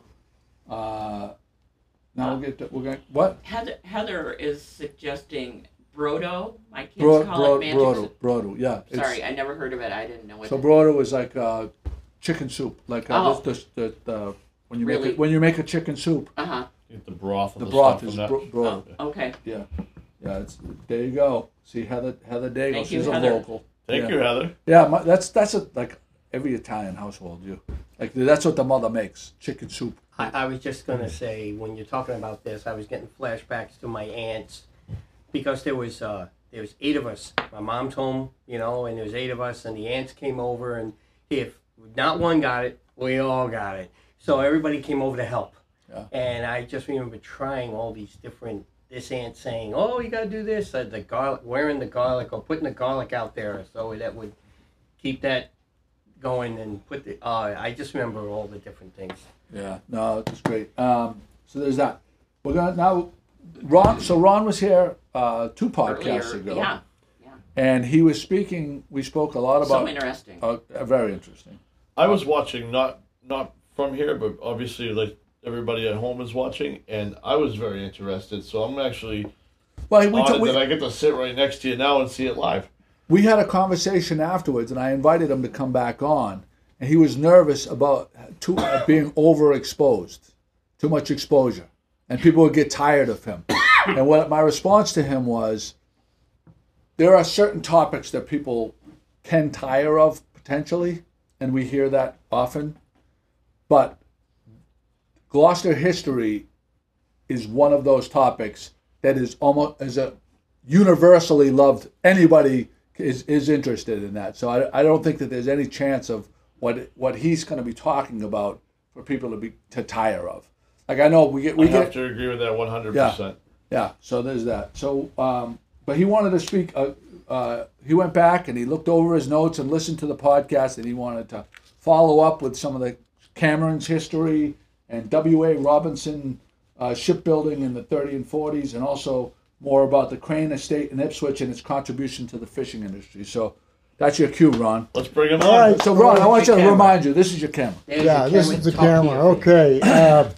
S1: Uh, now we'll get to, we're gonna what?
S2: Heather, Heather is suggesting Brodo. My kids
S1: Bro,
S2: call
S1: bro,
S2: it magic.
S1: brodo,
S2: soup.
S1: brodo, yeah. it's-
S2: Sorry, I never heard of it. I didn't know what.
S1: So
S2: it-
S1: brodo is like uh, chicken soup, like uh,
S2: Oh.
S1: this, this, the, the when you make
S2: Really?
S1: it, when you make a chicken soup,
S2: Uh-huh.
S5: Get the broth and
S1: the
S5: the,
S1: broth
S5: stuff
S1: is
S5: from
S1: bro-
S5: that.
S1: brodo.
S2: Oh, okay.
S1: Yeah, yeah. It's there. You go. See Heather, Heather Dago.
S2: Thank you,
S1: She's a
S2: Heather.
S1: local.
S5: Thank
S1: yeah.
S5: you, Heather.
S1: Yeah, my, that's that's a, like every Italian household. You like that's what the mother makes: chicken soup.
S3: I, I was just gonna say, when you're talking about this, I was getting flashbacks to my aunts, because there was uh, there was eight of us. My mom's home, you know, and there was eight of us, and the aunts came over, and if not one got it, we all got it. So everybody came over to help.
S1: Yeah.
S3: And I just remember trying all these different. This aunt saying, "Oh, you gotta do this," uh, the garlic, wearing the garlic or putting the garlic out there, so that would keep that going and put the. Uh, I just remember all the different things.
S1: Yeah, no, it's great. Um, so there's that. We're gonna now. Ron. So Ron was here uh, two podcasts
S2: Earlier.
S1: ago,
S2: Yeah. Yeah.
S1: and he was speaking. We spoke a lot
S2: So
S1: about.
S2: interesting.
S1: Uh, uh, very interesting.
S5: I was watching, not not from here, but obviously like everybody at home is watching, and I was very interested. So I'm actually
S1: Well, we,
S5: honored
S1: t- we,
S5: that I get to sit right next to you now and see it live.
S1: we had a conversation afterwards, and I invited him to come back on, and he was nervous about too, uh, being overexposed, too much exposure, and people would get tired of him. And what my response to him was, there are certain topics that people can tire of potentially, and we hear that often, but Gloucester history is one of those topics that is almost as a universally loved. Anybody is is interested in that. So I, I don't think that there's any chance of what what he's going to be talking about for people to be to tire of. Like I know we get we
S5: I
S1: get
S5: have to agree with that one hundred
S1: Yeah.
S5: percent.
S1: yeah. So there's that. So um, but he wanted to speak. Uh, uh, he went back and he looked over his notes and listened to the podcast, and he wanted to follow up with some of the Cameron's history and W A Robinson uh, shipbuilding in the thirties and forties, and also more about the Crane Estate in Ipswich and its contribution to the fishing industry. So that's your cue, Ron.
S5: Let's bring him
S4: All
S5: on.
S4: right.
S1: So Ron, I want you to
S3: Camera.
S1: remind you, this is your camera.
S3: There's
S4: Yeah,
S3: the
S4: this
S3: camera.
S4: is the
S3: Talk here.
S4: camera. Okay. Uh,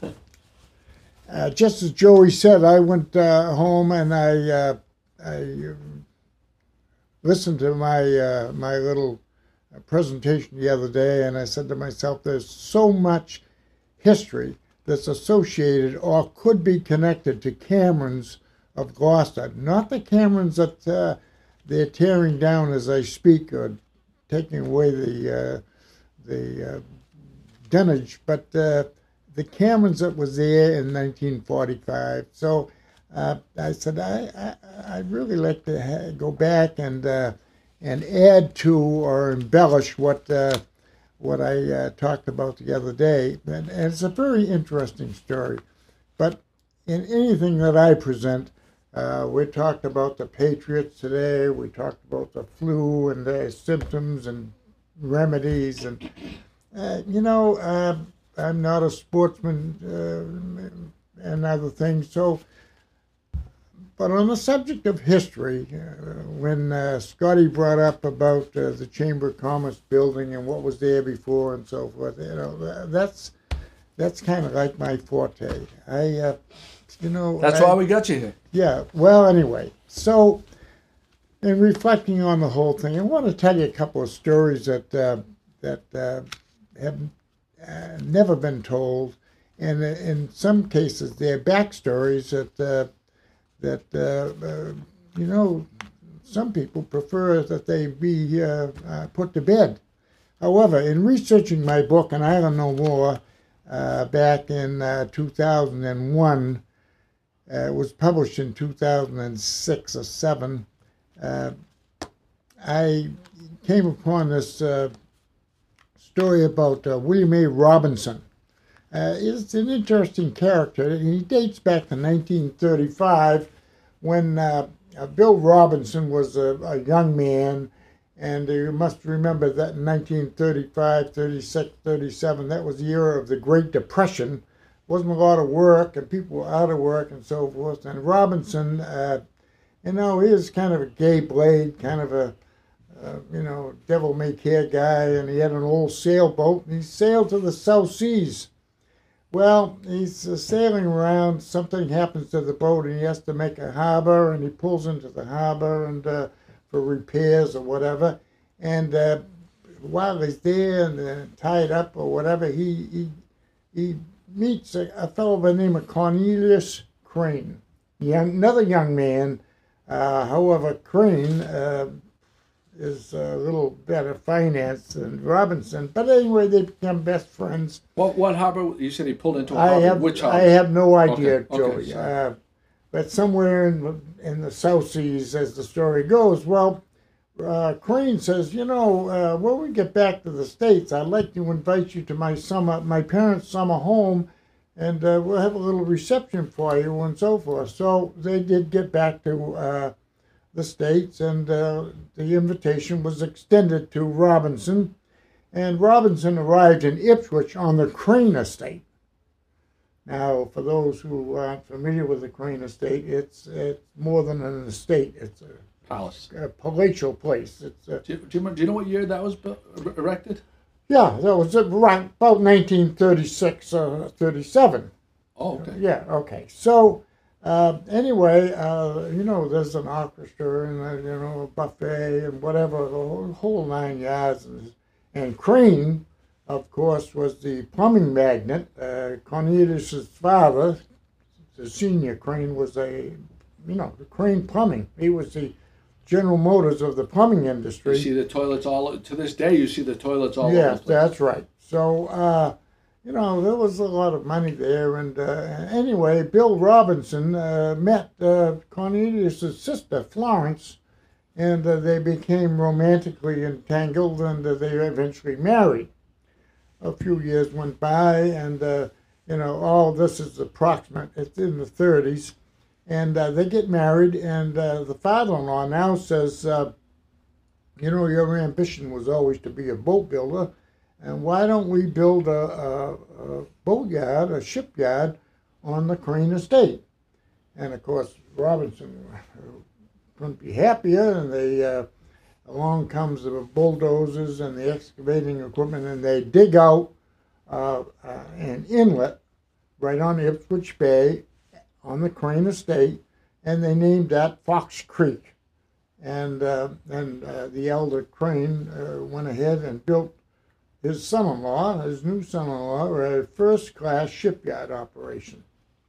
S4: uh, just as Joey said, I went uh, home and I uh, I um, listened to my uh, my little presentation the other day, and I said to myself, "There's so much history that's associated or could be connected to Camerons of Gloucester, not the Camerons that uh, they're tearing down as I speak or taking away the uh, the uh, dunnage, but uh, the Camerons that was there in nineteen forty-five. So uh, I said I, I I'd really like to ha- go back and uh, and add to or embellish what uh, what I uh, talked about the other day. And, and it's a very interesting story. But in anything that I present, uh, we talked about the Patriots today. We talked about the flu and their symptoms and remedies, and uh, you know, uh, I'm not a sportsman uh, and other things. So, but on the subject of history, uh, when uh, Scotty brought up about uh, the Chamber of Commerce building and what was there before and so forth, you know, that's that's kind of like my forte. I, uh, you know,
S1: That's
S4: I,
S1: why we got you here.
S4: yeah. Well, anyway, so in reflecting on the whole thing, I want to tell you a couple of stories that uh, that uh, have uh, never been told, and uh, in some cases they're backstories that uh, that uh, uh, you know, some people prefer that they be uh, uh, put to bed. However, in researching my book, and I don't know more, uh, back in uh, two thousand one, uh, it was published in two thousand six or seven. Uh, I came upon this uh, story about uh, William A. Robinson. Uh, it's an interesting character. He dates back to nineteen thirty-five when uh, uh, Bill Robinson was a, a young man, and you must remember that in nineteen thirty-five, thirty-six, thirty-seven, that was the era of the Great Depression. Wasn't a lot of work, and people were out of work and so forth. And Robinson, uh, you know, he was kind of a gay blade, kind of a, uh, you know, devil-may-care guy, and he had an old sailboat, and he sailed to the South Seas. Well, he's uh, sailing around, something happens to the boat, and he has to make a harbor, and he pulls into the harbor and uh, for repairs or whatever. And uh, while he's there and uh, tied up or whatever, he he, he meets a, a fellow by the name of Cornelius Crane, young, another young man. Uh, however, Crane uh, is a little better financed than Robinson. But anyway, they become best friends.
S1: What what harbor? You said he pulled into a
S4: I
S1: harbor.
S4: have,
S1: Which harbor?
S4: I have no idea,
S1: Okay, okay,
S4: Joey.
S1: sorry.
S4: uh, but somewhere in the, in the South Seas, as the story goes, well, uh, Crane says, you know, uh, when we get back to the States, I'd like to invite you to my summer, my parents' summer home, and uh, we'll have a little reception for you and so forth. So they did get back to uh, the States, and uh, the invitation was extended to Robinson. And Robinson arrived in Ipswich on the Crane estate. Now, for those who aren't familiar with the Crane estate, it's it's more than an estate. It's a,
S1: Palace.
S4: a palatial place. It's a,
S1: Do you, do, you, remember- do you know what year that was built, er- erected?
S4: yeah, that was around about nineteen thirty-six, uh, thirty-seven.
S1: Oh, okay.
S4: Yeah, okay. So, uh, anyway, uh, you know, there's an orchestra and, a, you know, a buffet and whatever, the whole, whole nine yards. And, and Crane, of course, was the plumbing magnate. Uh, Cornelius's father, the senior Crane, was a, you know, the Crane Plumbing. He was the General Motors of the plumbing
S1: You
S4: industry.
S1: see the toilets all, to this day, you see the toilets all over
S4: Yes,
S1: the place.
S4: that's right. So, uh, you know, there was a lot of money there. And uh, anyway, Bill Robinson uh, met uh, Cornelius' sister, Florence, and uh, they became romantically entangled, and uh, they eventually married. A few years went by, and, uh, you know, all this is approximate. It's in the thirties. And uh, they get married, and uh, the father-in-law now says, uh, you know, your ambition was always to be a boat builder, and why don't we build a, a, a boatyard, a shipyard on the Crane estate? And of course, Robinson couldn't be happier, and they uh, along comes the bulldozers and the excavating equipment, and they dig out uh, uh, an inlet right on Ipswich Bay on the Crane estate, and they named that Fox Creek. And uh, and uh, the elder Crane uh, went ahead and built his son-in-law, his new son-in-law, a first-class shipyard operation.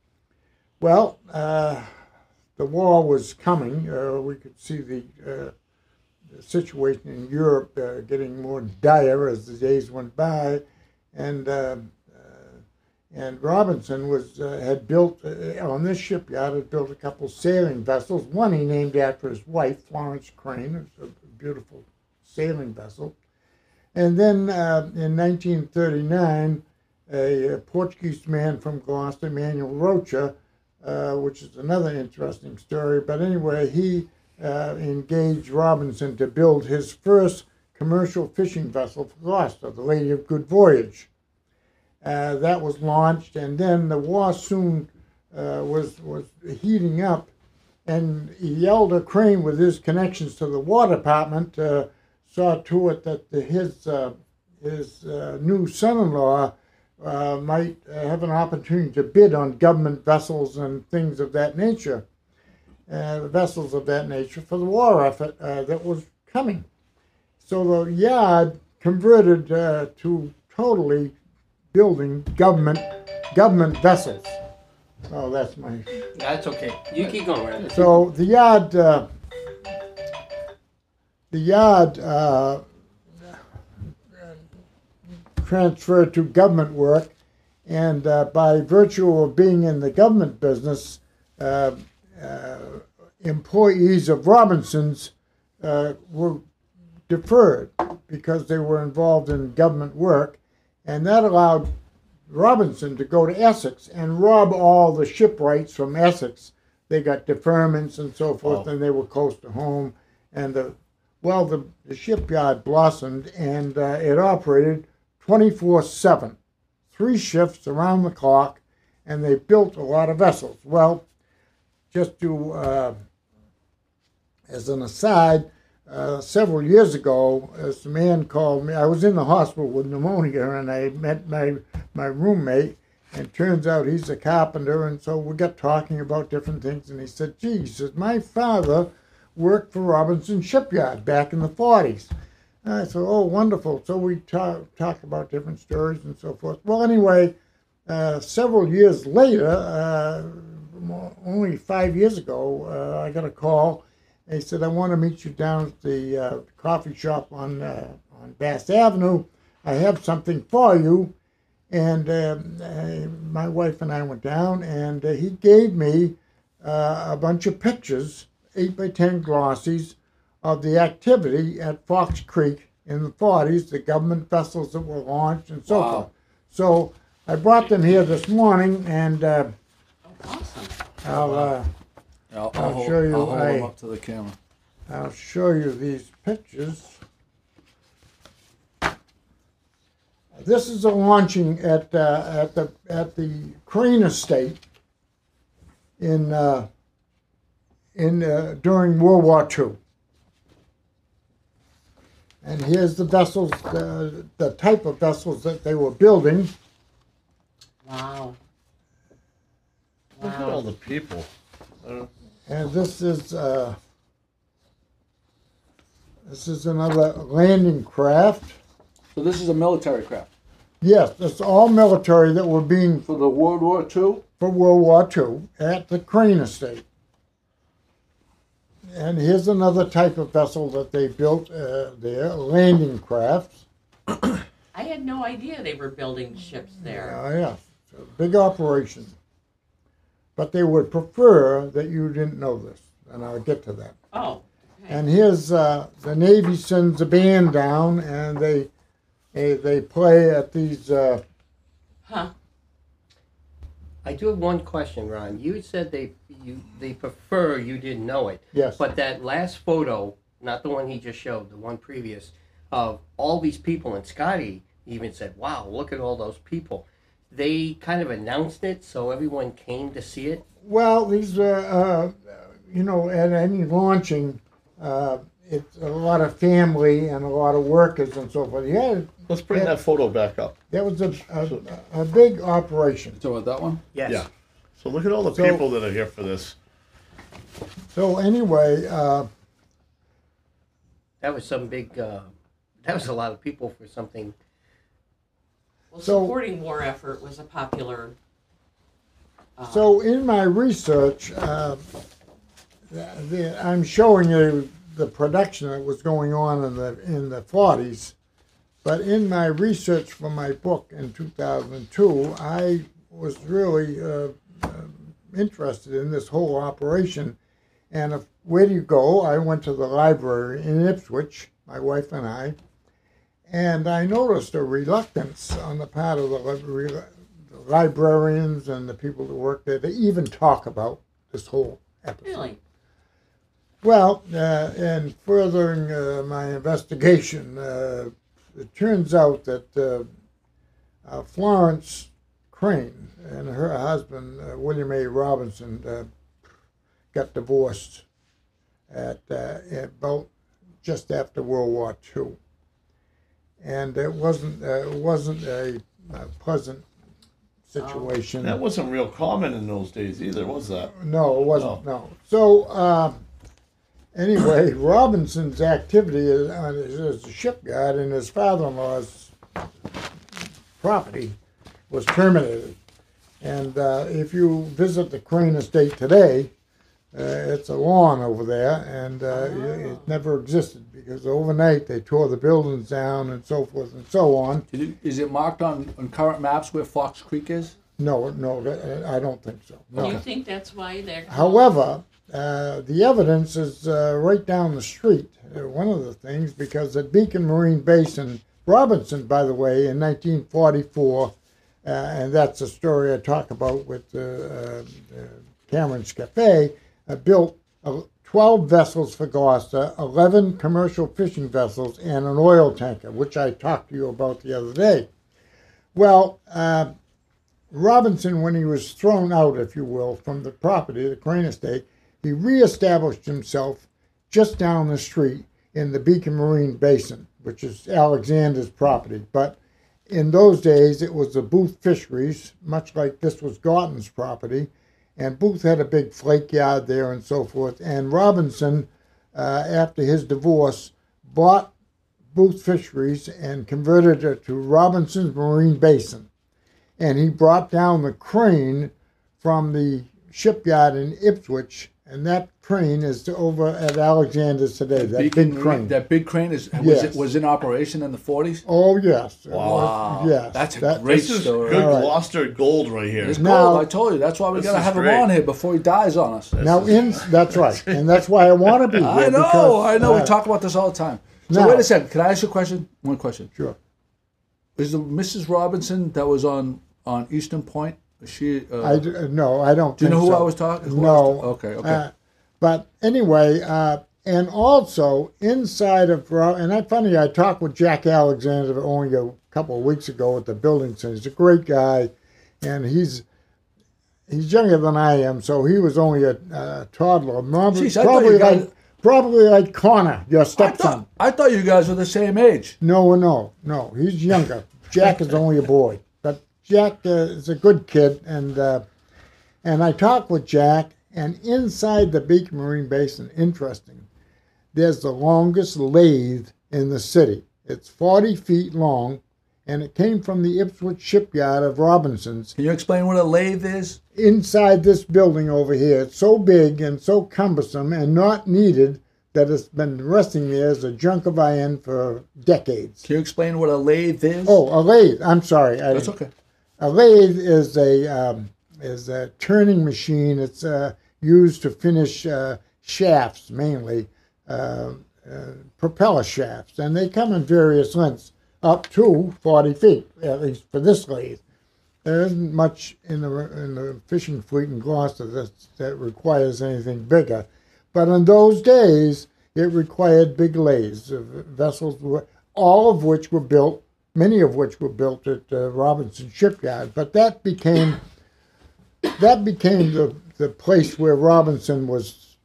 S4: Well, uh, the war was coming. Uh, we could see the, uh, the situation in Europe uh, getting more dire as the days went by, and uh, uh, and Robinson was uh, had built uh, on this shipyard had built a couple sailing vessels. One he named after his wife, Florence Crane. It's a beautiful sailing vessel. And then uh, in nineteen thirty-nine, a, a Portuguese man from Gloucester, Manuel Rocha, uh, which is another interesting story. But anyway, he uh, engaged Robinson to build his first commercial fishing vessel for Gloucester, the Lady of Good Voyage. Uh, that was launched, and then the war soon uh, was was heating up, And Yelda Crane, with his connections to the water department, uh, saw to it that the, his uh, his uh, new son-in-law uh, might uh, have an opportunity to bid on government vessels and things of that nature, uh, vessels of that nature for the war effort uh, that was coming. So the yard converted uh, to totally building government government vessels. Oh, that's my.
S3: That's okay. You keep going, Randy.
S4: So the yard, uh, the yard uh, transferred to government work, and uh, by virtue of being in the government business, uh, uh, employees of Robinson's uh, were deferred because they were involved in government work, and that allowed Robinson to go to Essex and rob all the shipwrights from Essex. They got deferments and so forth,
S5: Oh.
S4: and they were close to home. And the, well, the, the shipyard blossomed, and uh, it operated twenty-four seven, three shifts around the clock, and they built a lot of vessels. Well, just to, uh, as an aside, Uh, several years ago, this man called me. I was in the hospital with pneumonia, and I met my my roommate. And turns out he's a carpenter, and so we got talking about different things. And he said, "Gee," he says, "my father worked for Robinson Shipyard back in the forties." And I said, "Oh, wonderful." So we talk talked about different stories and so forth. Well, anyway, uh, several years later, uh, only five years ago, uh, I got a call. He said, "I want to meet you down at the uh, coffee shop on uh, on Bass Avenue. I have something for you." And um, uh, my wife and I went down, and uh, he gave me uh, a bunch of pictures, eight by ten glossies, of the activity at Fox Creek in the forties, the government vessels that were launched and so
S1: Wow.
S4: forth. So I brought them here this morning, and uh,
S2: Oh, awesome.
S4: I'll... Uh,
S1: I'll,
S4: I'll
S1: I'll hold,
S4: show you
S1: I'll hold them
S4: I-
S1: up to the camera.
S4: I'll show you these pictures. This is a launching at uh, at the at the Crane Estate in uh, in uh, during World War Two. And here's the vessels, uh, the type of vessels that they were building.
S2: Wow.
S5: Look at all the people. Uh,
S4: And this is uh, this is another landing craft.
S1: So this is a military craft
S4: Yes, it's all military that were being
S1: for the World War Two.
S4: for World War Two at the Crane Estate. And here's another type of vessel that they built uh, there, landing crafts.
S2: I had no idea they were building ships there.
S4: Oh, yeah, it's a big operation. But they would prefer that you didn't know this, and I'll get to that.
S2: Oh. Okay.
S4: And here's uh, the Navy sends a band down, and they they, they play at these. Uh,
S2: Huh.
S3: I do have one question, Ron. You had said they you they prefer you didn't know it.
S4: yes.
S3: But that last photo, not the one he just showed, the one previous, of all these people, and Scotty even said, "Wow, look at all those people." They kind of announced it, so everyone came to see it.
S4: Well, these are, uh, you know, at any launching, uh, it's a lot of family and a lot of workers and so forth. Yeah,
S5: Let's bring that photo back up.
S4: that was a, a, a big operation.
S1: So with that one,
S3: Yes.
S5: Yeah. So look at all the
S4: So-
S5: people that are here for this.
S4: So anyway, uh,
S3: That was some big. Uh, that was a lot of people for something.
S2: Well,
S4: So-
S2: supporting war effort was a popular. Uh,
S4: so in my research, uh, the, the, I'm showing you the production that was going on in the in the forties. But in my research for my book in two thousand two, I was really uh, uh, interested in this whole operation. And if, where do you go? I went to the library in Ipswich, my wife and I, and I noticed a reluctance on the part of the, li- the librarians and the people that work there to even talk about this whole episode.
S2: Really?
S4: Well, uh, in furthering uh, my investigation, uh, it turns out that uh, uh, Florence Crane and her husband, uh, William A. Robinson, uh, got divorced at, uh, about just after World War Two, and it wasn't uh, it wasn't a, a pleasant situation.
S5: That wasn't real common in those days either, was that?
S4: No, it wasn't. No. So uh, anyway, Robinson's activity is, uh, as a shipyard in his father-in-law's property was terminated. And uh, if you visit the Crane Estate today, uh, it's a lawn over there, and uh, it, it never existed because overnight they tore the buildings down and so forth and so on.
S1: Did it, is it marked on, on current maps where Fox Creek is?
S4: No, no, that- I don't think so.
S2: Do
S4: No.
S2: you think that's why they're?
S4: However, uh, the evidence is uh, right down the street. Uh, one of the things, because at Beacon Marine Basin, Robinson, by the way, in nineteen forty-four, uh, and that's a story I talk about with uh, uh, Cameron's Cafe, uh, built uh, twelve vessels for Gloucester, eleven commercial fishing vessels, and an oil tanker, which I talked to you about the other day. Well, uh, Robinson, when he was thrown out, if you will, from the property, the Crane Estate, he reestablished himself just down the street in the Beacon Marine Basin, which is Alexander's property. But in those days, it was the Booth Fisheries, much like this was Gorton's property, and Booth had a big flake yard there and so forth. And Robinson, uh, after his divorce, bought Booth Fisheries and converted it to Robinson's Marine Basin. And he brought down the crane from the shipyard in Ipswich, and that crane is over at Alexander's today. That
S1: Beacon
S4: big
S1: Marine-
S4: crane.
S1: That big crane is was
S4: Yes.
S1: it was in operation in the forties.
S4: Oh yes. It
S1: Wow,
S4: was- yes.
S1: that's a
S4: That-
S1: great
S5: This is
S1: story.
S5: good
S4: All right.
S5: Gloucester gold right here.
S1: It's
S4: Now-
S1: gold. I told you. That's why we
S5: This
S1: gotta
S5: is
S1: have him
S5: great.
S1: on here before he dies on us.
S4: Now in that's right, and that's why I want to be here.
S1: I know.
S4: because,
S1: I know.
S4: uh,
S1: we talk about this all the time. So
S4: now-
S1: wait a second. Can I ask you a question? One question.
S4: Sure.
S1: Is the Missus Robinson that was on on Eastern Point? Is she? Uh,
S4: I d- no, I don't.
S1: do you know
S4: think
S1: who
S4: so.
S1: I was talking? who I
S4: No.
S1: was ta- okay. Okay.
S4: Uh, but anyway, uh, and also inside of, Ro- and I funny, I talked with Jack Alexander only a couple of weeks ago at the building center. He's a great guy, and he's he's younger than I am, so he was only a, a toddler. Probably,
S1: Jeez, I thought
S4: probably
S1: you guys-
S4: like probably like Connor, your
S1: I
S4: stepson.
S1: thought, I thought you guys were the same age.
S4: No, no, no. He's younger. Jack is only a boy, but Jack uh, is a good kid, and uh, and I talked with Jack. And inside the Beacon Marine Basin, interesting, there's the longest lathe in the city. It's forty feet long, and it came from the Ipswich shipyard of Robinson's.
S1: Can you explain what a lathe is?
S4: Inside this building over here, it's so big and so cumbersome and not needed that it's been resting there as a junk of iron for decades.
S1: Can you explain what a lathe is?
S4: Oh, a lathe. I'm sorry. I,
S1: that's okay.
S4: A lathe is a um, is a turning machine. It's uh, used to finish uh, shafts, mainly uh, uh, propeller shafts, and they come in various lengths, up to forty feet, at least for this lathe. There isn't much in the in the fishing fleet in Gloucester that that requires anything bigger, but in those days it required big lathes. Uh, vessels were all of which were built. Many of which were built at uh, Robinson Shipyard, but that became that became the, the place where Robinson was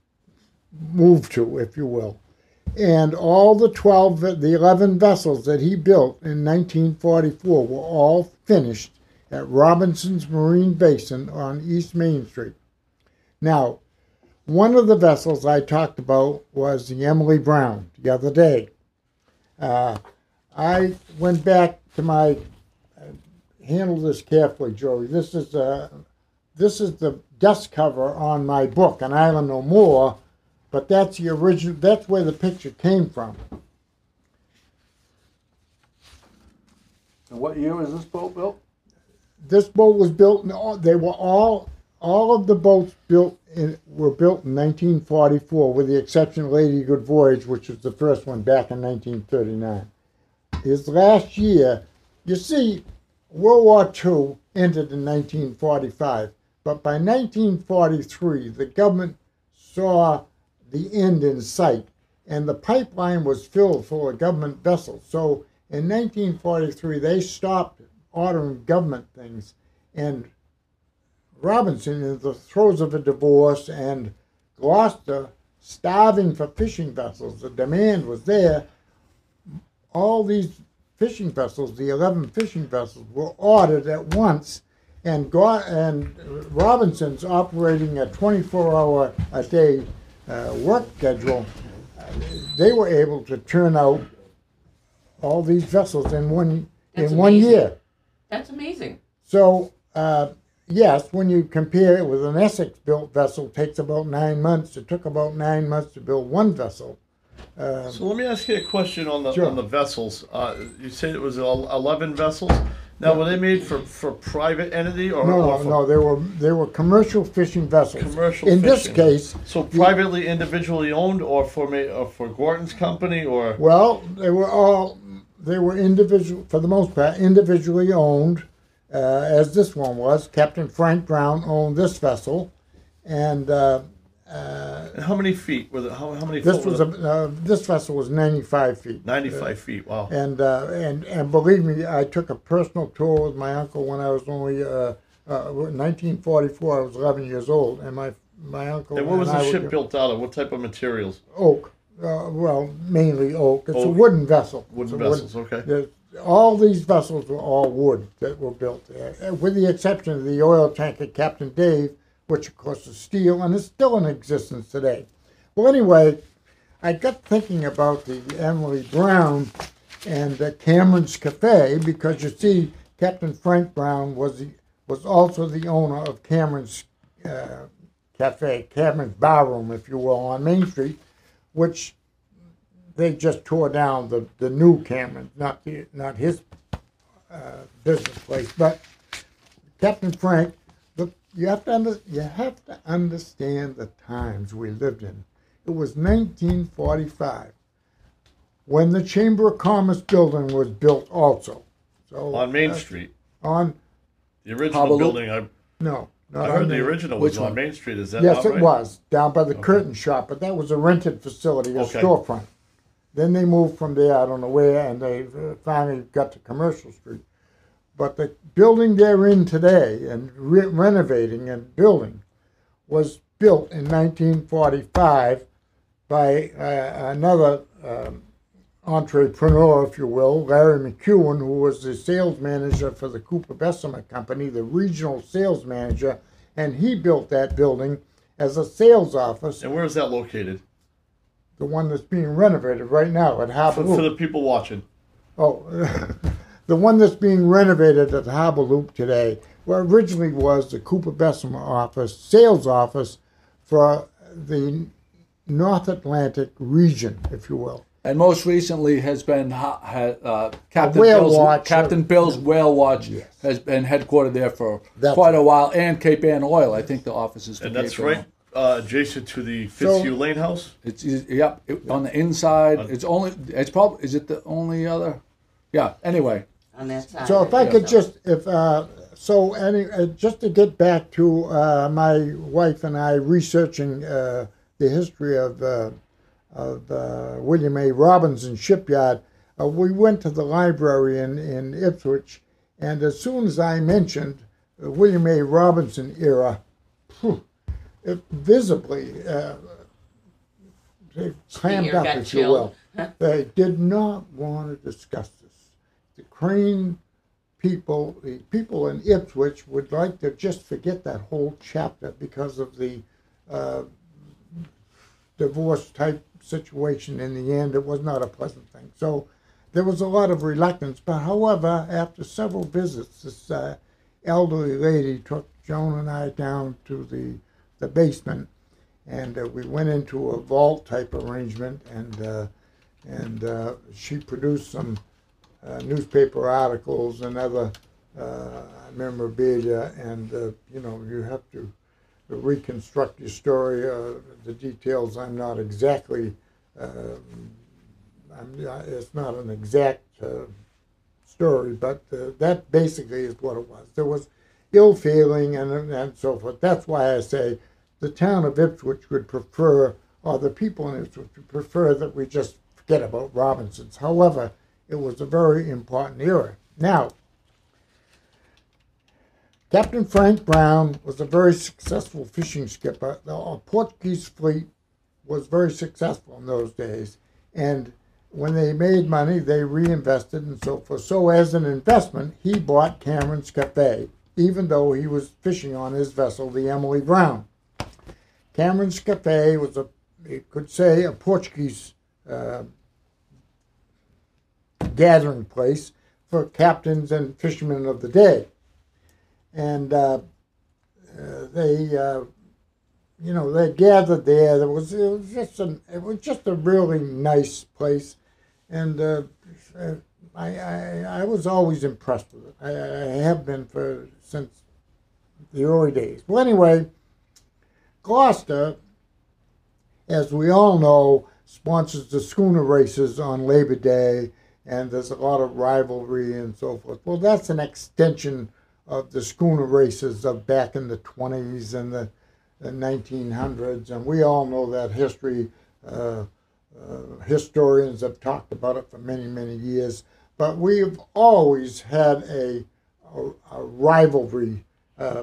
S4: moved to, if you will. And all the twelve, the eleven vessels that he built in nineteen forty-four were all finished at Robinson's Marine Basin on East Main Street. Now, one of the vessels I talked about was the Emily Brown the other day. Uh, I went back to my, uh, handle this carefully, Joey. This is uh, this is the dust cover on my book, An Island No More, but that's the original, that's where the picture came from.
S1: And what year was this boat built?
S4: This boat was built, in all, they were all, all of the boats built in, were built in nineteen forty-four, with the exception of Lady Good Voyage, which was the first one back in nineteen thirty-nine. His last year, you see, World War Two ended in nineteen forty-five, but by nineteen forty-three, the government saw the end in sight, and the pipeline was filled full of government vessels. So in nineteen forty-three, they stopped ordering government things, and Robinson, in the throes of a divorce and Gloucester, starving for fishing vessels. The demand was there. All these fishing vessels, the eleven fishing vessels, were ordered at once, and Go- and Robinson's operating a twenty-four hour a day uh, work schedule. Uh, they were able to turn out all these vessels in one
S2: That's
S4: in one
S2: amazing.
S4: year.
S2: That's amazing.
S4: So, uh, yes, when you compare it with an Essex-built vessel, it takes about nine months. It took about nine months to build one vessel. Uh,
S5: So let me ask you a question on the
S4: Sure.
S5: on the vessels. Uh, you said it was el- eleven vessels. Now, were they made for, for private entity or,
S4: no,
S5: or
S4: no,
S5: for
S4: no, they were they were commercial fishing vessels.
S5: commercial?
S4: In this
S5: fishing?
S4: case,
S5: so privately, individually owned, or for ma- or for Gorton's company, or
S4: well, they were all they were individual for the most part, individually owned, uh, as this one was. Captain Frank Brown owned this vessel, and uh, uh,
S5: and how many feet were the, how, how many?
S4: this
S5: foot
S4: was
S5: were
S4: a
S5: the,
S4: uh, this vessel was ninety-five feet.
S5: ninety-five feet. Wow.
S4: And, uh, and and believe me, I took a personal tour with my uncle when I was only uh, uh, nineteen forty-four. I was eleven years old, and my my uncle.
S5: And what was
S4: and
S5: the
S4: I
S5: ship
S4: were,
S5: built out of? What type of materials?
S4: Oak. Uh, well, mainly oak. It's a
S5: Oak.
S4: wooden vessel.
S5: Wooden
S4: It's a
S5: vessels. Okay.
S4: there's- all these vessels were all wood that were built there, uh, with the exception of the oil tanker Captain Dave, which of course is steel and is still in existence today. Well, anyway, I got thinking about the Emily Brown and uh, Cameron's Cafe, because you see, Captain Frank Brown was the, was also the owner of Cameron's uh, Cafe, Cameron's Barroom, if you will, on Main Street, which they just tore down the, the new Cameron, not the not his uh, business place. But Captain Frank, look, you have to under, you have to understand the times we lived in. It was nineteen forty-five when the Chamber of Commerce building was built, also. So
S5: On Main
S4: uh,
S5: Street,
S4: on
S5: the original
S1: Habalu-
S5: building. I
S4: no, not
S5: I heard
S4: on
S5: the
S4: Main-
S5: original
S1: Which
S5: was on
S1: one?
S5: Main Street. Is that
S4: Yes,
S5: not
S4: it
S5: right?
S4: was down by the curtain shop, but that was a rented facility, a
S5: Okay.
S4: storefront. Then they moved from there, I don't know where, and they uh, finally got to Commercial Street. But the building they're in today and re- renovating and building was built in nineteen forty-five by uh, another um, entrepreneur, if you will, Larry McEwen, who was the sales manager for the Cooper Bessemer Company, the regional sales manager, and he built that building as a sales office,
S5: And where is that located?
S4: the one that's being renovated right now at Harbor
S5: For, for
S4: Loop.
S5: the people watching.
S4: Oh, the one that's being renovated at Harbor Loop today, where originally was the Cooper Bessemer office, sales office for the North Atlantic region, if you will.
S1: And most recently has been ha, ha, uh, Captain
S4: Whale
S1: Bill's
S4: Watch.
S1: Captain Bill's Whale Watch
S4: Yes.
S1: has been headquartered there for
S4: That's
S1: quite a
S4: right.
S1: while, and Cape Ann Oil. I think the office is for
S5: And
S1: Cape
S5: that's
S1: Ann
S5: right
S1: Oil.
S5: uh, adjacent to the
S4: So-
S5: Fitzhugh Lane House.
S1: It's it- yep it, on the inside. It's only it's probably is it the only other? Yeah. Anyway,
S2: On that side.
S4: So if I
S1: Yeah.
S4: could just, if uh, so, any uh, just to get back to uh, my wife and I researching uh, the history of uh, of uh, William A. Robinson Shipyard, uh, we went to the library in in Ipswich, and as soon as I mentioned the William A. Robinson era, phew, it visibly uh, they clammed
S2: Your
S4: up,
S2: gut
S4: if you
S2: chill.
S4: will. They did not want to discuss this. The Crane people, the people in Ipswich, would like to just forget that whole chapter because of the uh, divorce type situation. In the end, it was not a pleasant thing. So there was a lot of reluctance. But however, after several visits, this uh, elderly lady took Joan and I down to the the basement, and uh, we went into a vault type arrangement, and uh, and uh, she produced some uh, newspaper articles and other uh, memorabilia, and uh, you know, you have to reconstruct your story. Uh, the details I'm not exactly. Uh, I'm, it's not an exact uh, story, but uh, that basically is what it was. There was ill feeling and and so forth. That's why I say the town of Ipswich would prefer, or the people in Ipswich would prefer, that we just forget about Robinsons. However, it was a very important era. Now, Captain Frank Brown was a very successful fishing skipper. The Portuguese fleet was very successful in those days, and when they made money, they reinvested and so forth. So as an investment, he bought Cameron's Cafe, even though he was fishing on his vessel, the Emily Brown. Cameron's Cafe was, a, you could say, a Portuguese uh, gathering place for captains and fishermen of the day. And uh, uh, they, uh, you know, they gathered there. There was, it was just an, it was just a really nice place, and uh, I, I, I was always impressed with it. I, I have been for since the early days. Well, anyway, Gloucester, as we all know, sponsors the schooner races on Labor Day, and there's a lot of rivalry and so forth. Well, that's an extension of the schooner races of back in the twenties and the, the nineteen hundreds, and we all know that history. Uh, uh, historians have talked about it for many, many years, but we've always had a, a, a rivalry uh,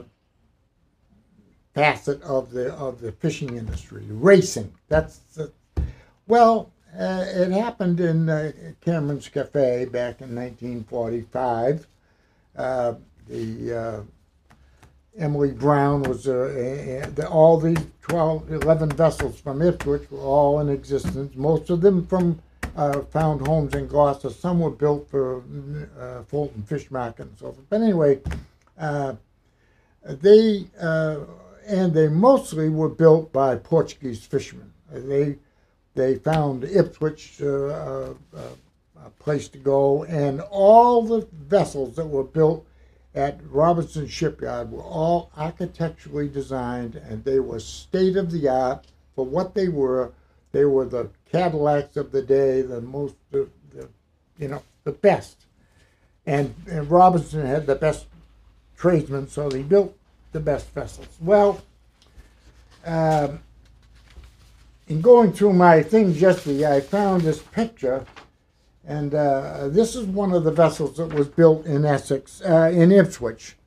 S4: facet of the of the fishing industry, racing. That's the, well, uh, it happened in uh, Cameron's Cafe back in nineteen forty-five. Uh, the uh, Emily Brown was uh, uh, all these twelve, eleven vessels from Ipswich were all in existence. Most of them from uh, found homes in Gloucester. Some were built for uh, Fulton Fish Market and so forth. But anyway, uh, they uh, and they mostly were built by Portuguese fishermen. They they found Ipswich uh, a, a place to go, and all the vessels that were built at Robinson Shipyard were all architecturally designed, and they were state-of-the-art for what they were. They were the Cadillacs of the day, the most, the, the you know, the best. And, and Robinson had the best tradesmen, so they built the best vessels. Well, um, in going through my things yesterday, I found this picture. And uh, this is one of the vessels that was built in Essex, uh, in Ipswich.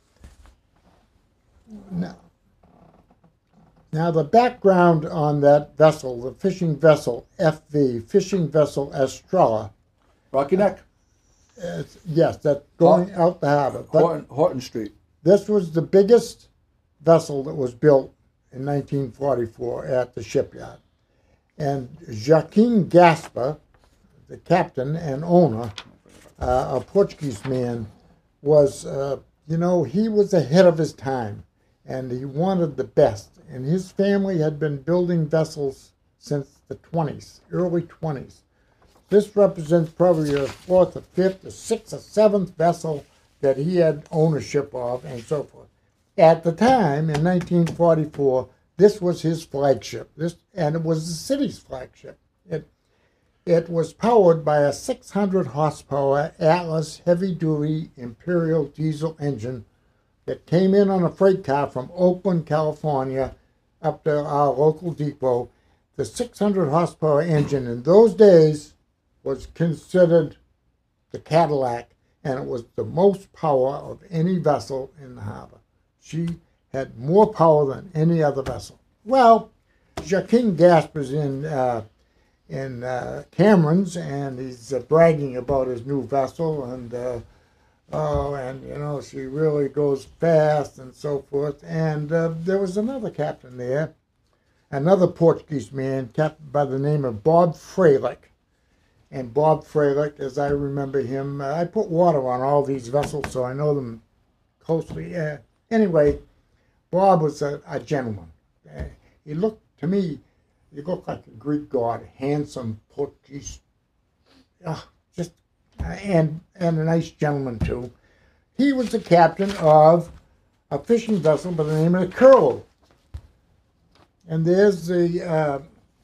S4: Now, now, the background on that vessel, the fishing vessel F V, fishing vessel Estrella.
S1: Rocky Neck,
S4: Uh, yes, that's going out the harbor. But
S1: Horton, Horton Street.
S4: this was the biggest vessel that was built in nineteen forty-four at the shipyard. And Joaquim Gasper, the captain and owner, uh, a Portuguese man, was, uh, you know, he was ahead of his time, and he wanted the best. And his family had been building vessels since the twenties, early twenties. This represents probably a fourth, a fifth, a sixth, a seventh vessel that he had ownership of, and so forth. At the time, in nineteen forty-four, this was his flagship, this, and it was the city's flagship. It It was powered by a six hundred horsepower Atlas heavy-duty Imperial diesel engine that came in on a freight car from Oakland, California, up to our local depot. The six hundred horsepower engine in those days was considered the Cadillac, and it was the most power of any vessel in the harbor. She had more power than any other vessel. Well, Joaquim Gasper's in... Uh, in uh, Cameron's, and he's uh, bragging about his new vessel, and uh, oh, and you know, she really goes fast and so forth. And uh, there was another captain there, another Portuguese man, captain by the name of Bob Freilich. And Bob Freilich, as I remember him, uh, I put water on all these vessels, so I know them closely. Uh, anyway, Bob was a, a gentleman. Uh, he looked to me. He looked like a Greek god, handsome Portuguese, uh, just uh, and and a nice gentleman too. He was the captain of a fishing vessel by the name of the Curlew. And there's the uh,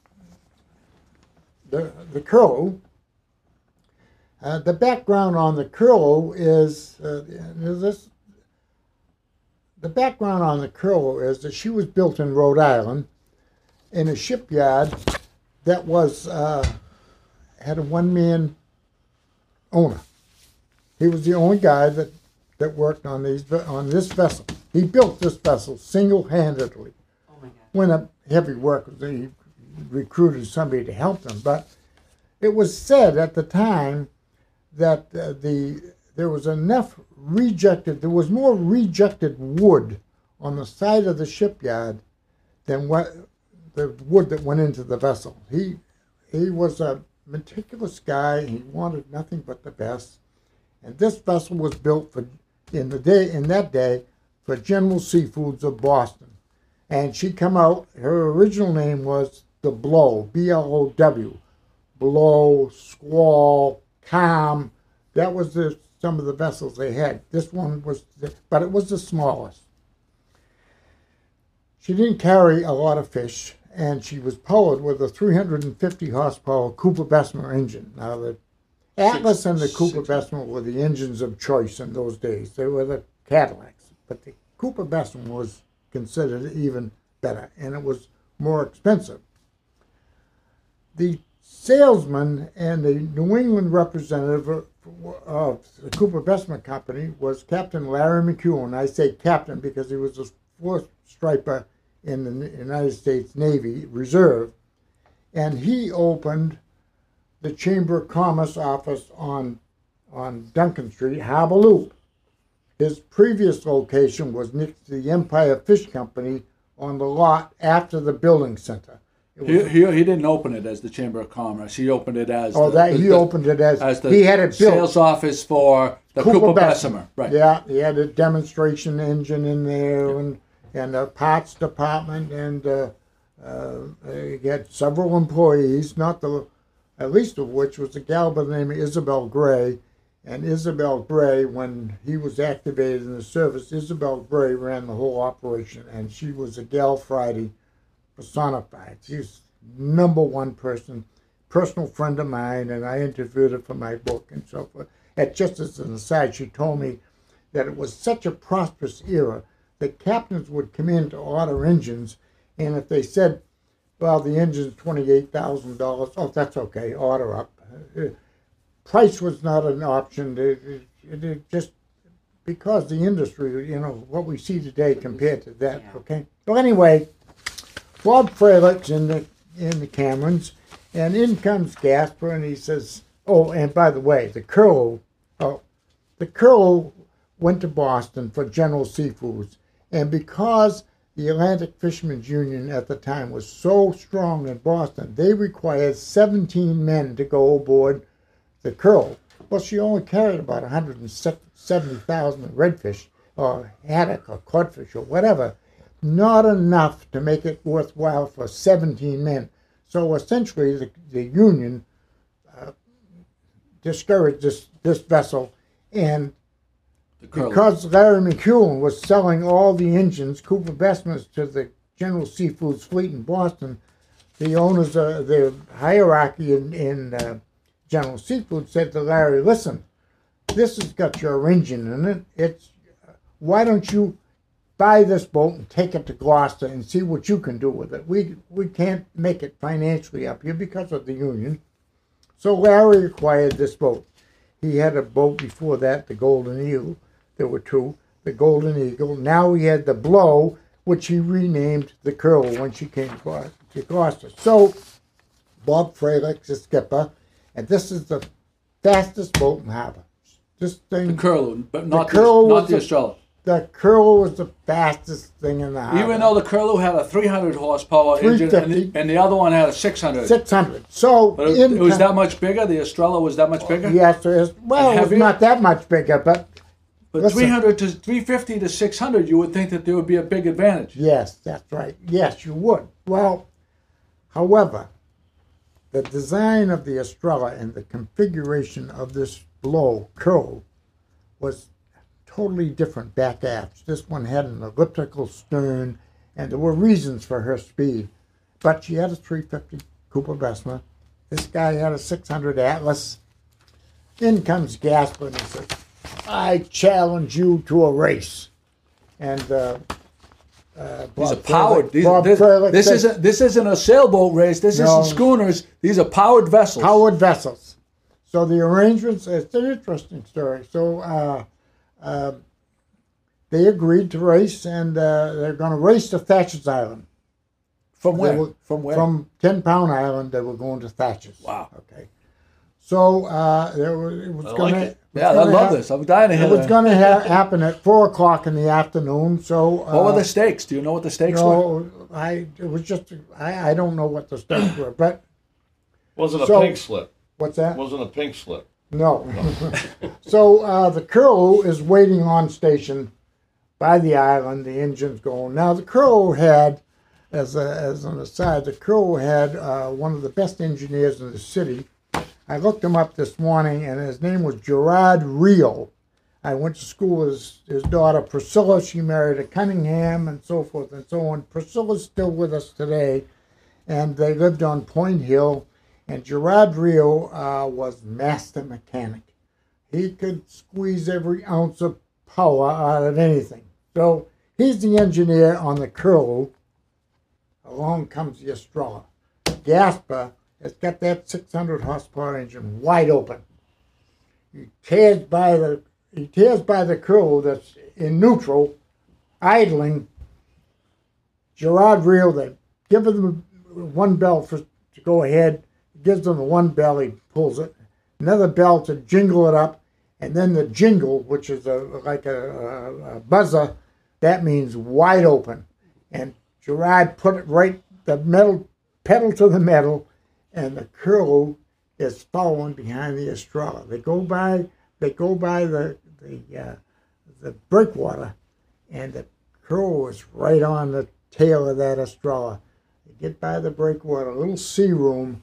S4: the the Curlew. Uh, the background on the Curlew is uh, this. The background on the Curlew is that she was built in Rhode Island, in a shipyard that was uh, had a one-man owner. He was the only guy that that worked on these on this vessel. He built this vessel single-handedly.
S2: Oh my God.
S4: When a heavy work was, he recruited somebody to help them. But it was said at the time that uh, the there was enough rejected, there was more rejected wood on the side of the shipyard than what the wood that went into the vessel. He he was a meticulous guy. He wanted nothing but the best. And this vessel was built for in the day in that day for General Seafoods of Boston. And she come out, her original name was the Blow, B L O W. Blow, Squall, Calm. That was the, some of the vessels they had. This one was, the, but it was the smallest. She didn't carry a lot of fish, and she was powered with a three hundred fifty horsepower Cooper Bessemer engine. Now, the Atlas and the Cooper Bessemer were the engines of choice in those days. They were the Cadillacs. But the Cooper Bessemer was considered even better, and it was more expensive. The salesman and the New England representative of the Cooper Bessemer Company was Captain Larry McEwen. I say captain because he was the fourth striper in the United States Navy Reserve. And he opened the Chamber of Commerce office on, on Duncan Street, Harbor Loop. His previous location was next to the Empire Fish Company on the lot after the building center.
S1: He, he, he didn't open it as the Chamber of Commerce. He opened it as
S4: Oh,
S1: the,
S4: that
S1: the,
S4: he
S1: the,
S4: opened it as,
S1: as the
S4: he had it built.
S1: sales office for the Cooper, Cooper Bessemer. Bessemer. Right.
S4: Yeah, he had a demonstration engine in there, yeah. and and a parts department, and uh, uh, he had several employees, not the at least of which was a gal by the name of Isabel Gray. And Isabel Gray, when he was activated in the service, Isabel Gray ran the whole operation, and she was a gal Friday personified. She's number one person, personal friend of mine, and I interviewed her for my book and so forth. And just as an aside, she told me that it was such a prosperous era that captains would come in to order engines, and if they said, well, the engine's twenty-eight thousand dollars, oh, that's okay, order up. Price was not an option. It, it, it just because the industry, you know, what we see today compared to that.
S2: Yeah.
S4: Okay. So anyway, Bob Frelick's in the in the Camerons, and in comes Gasper, and he says, "Oh, and by the way, the Curlew, oh, the Curlew went to Boston for General Seafoods, and because the Atlantic Fishermen's Union at the time was so strong in Boston, they required seventeen men to go aboard the Curlew. Well, she only carried about one hundred seventy thousand redfish or haddock or codfish or whatever. Not enough to make it worthwhile for seventeen men. So essentially the, the Union uh, discouraged this, this vessel, and because Larry McEwen was selling all the engines, Cooper Bessemer's, to the General Seafoods fleet in Boston, the owners of the hierarchy in, in uh, General Seafood said to Larry, listen, this has got your engine in it. It's why don't you buy this boat and take it to Gloucester and see what you can do with it. We we can't make it financially up here because of the Union. So Larry acquired this boat. He had a boat before that, the Golden Eagle. There were two, the Golden Eagle. Now he had the Blow, which he renamed the Curlew when she came to Gloucester. So Bob Frelick's the skipper. And this is the fastest boat in harbor. This thing,
S1: the Curlew, but not the,
S4: Curlew
S1: the, not the
S4: the,
S1: Estrella.
S4: The Curlew was the fastest thing in the harbor.
S1: Even though the Curlew had a three hundred horsepower engine, and the, and the other one had a six hundred.
S4: six hundred. So
S1: but it, it was that much bigger. The Estrella was that much bigger.
S4: Yes, it is. Well, it was not that much bigger, but
S1: but
S4: listen,
S1: three hundred to three fifty to six hundred, you would think that there would be a big advantage.
S4: Yes, that's right. Yes, you would. Well, however, the design of the Estrella and the configuration of this Blow Curlew was totally different back aft. This one had an elliptical stern, and there were reasons for her speed. But she had a three fifty Cooper Bessemer. This guy had a six hundred Atlas. In comes Gasper, and he says, I challenge you to a race. And uh, uh,
S1: these are
S4: Bob
S1: powered.
S4: Frelick,
S1: These,
S4: Bob
S1: this
S4: Frelick
S1: this
S4: said,
S1: isn't this isn't a sailboat race. This
S4: No.
S1: isn't schooners. These are powered vessels.
S4: Powered vessels. So the arrangements, it's an interesting story. So uh, uh, they agreed to race, and uh, they're going to race to Thatcher's Island.
S1: From
S4: They
S1: where?
S4: were-
S1: From where?
S4: From Ten Pound Island, they were going to Thatcher's.
S1: Wow.
S4: Okay. So uh, there was, it was
S5: I
S4: going
S5: like
S4: to.
S5: it.
S1: Yeah, I love this. I'm dying to hear
S4: It was
S1: that.
S4: going to ha- happen at four o'clock in the afternoon. So uh,
S1: What were the stakes? Do you know what the stakes were?
S4: no, I it was just I, I don't know what the stakes were, but
S5: Wasn't a
S4: So-
S5: pink slip.
S4: what's that?
S5: Wasn't a pink slip.
S4: No. So uh, the Curlew is waiting on station by the island. The engine's going. Now the Curlew had, as a, as an aside, the Curlew had uh, one of the best engineers in the city. I looked him up this morning, and his name was Gerard Rio. I went to school with his, his daughter Priscilla. She married a Cunningham, and so forth and so on. Priscilla's still with us today, and they lived on Point Hill. And Gerard Rio uh, was master mechanic. He could squeeze every ounce of power out of anything. So he's the engineer on the Curlew. Along comes the Estrella. Gasper has got that six hundred horsepower engine wide open. He tears by the he tears by the Curlew that's in neutral, idling. Gerard Rio, they give him one bell for to go ahead. Gives them the one bell, he pulls it. Another bell to jingle it up, and then the jingle, which is a like a, a, a buzzer, that means wide open. And Gerard put it right, the metal pedal to the metal, and the Curlew is following behind the Estrella. They go by, they go by the the uh, the breakwater, and the Curlew is right on the tail of that Estrella. They get by the breakwater, a little sea room.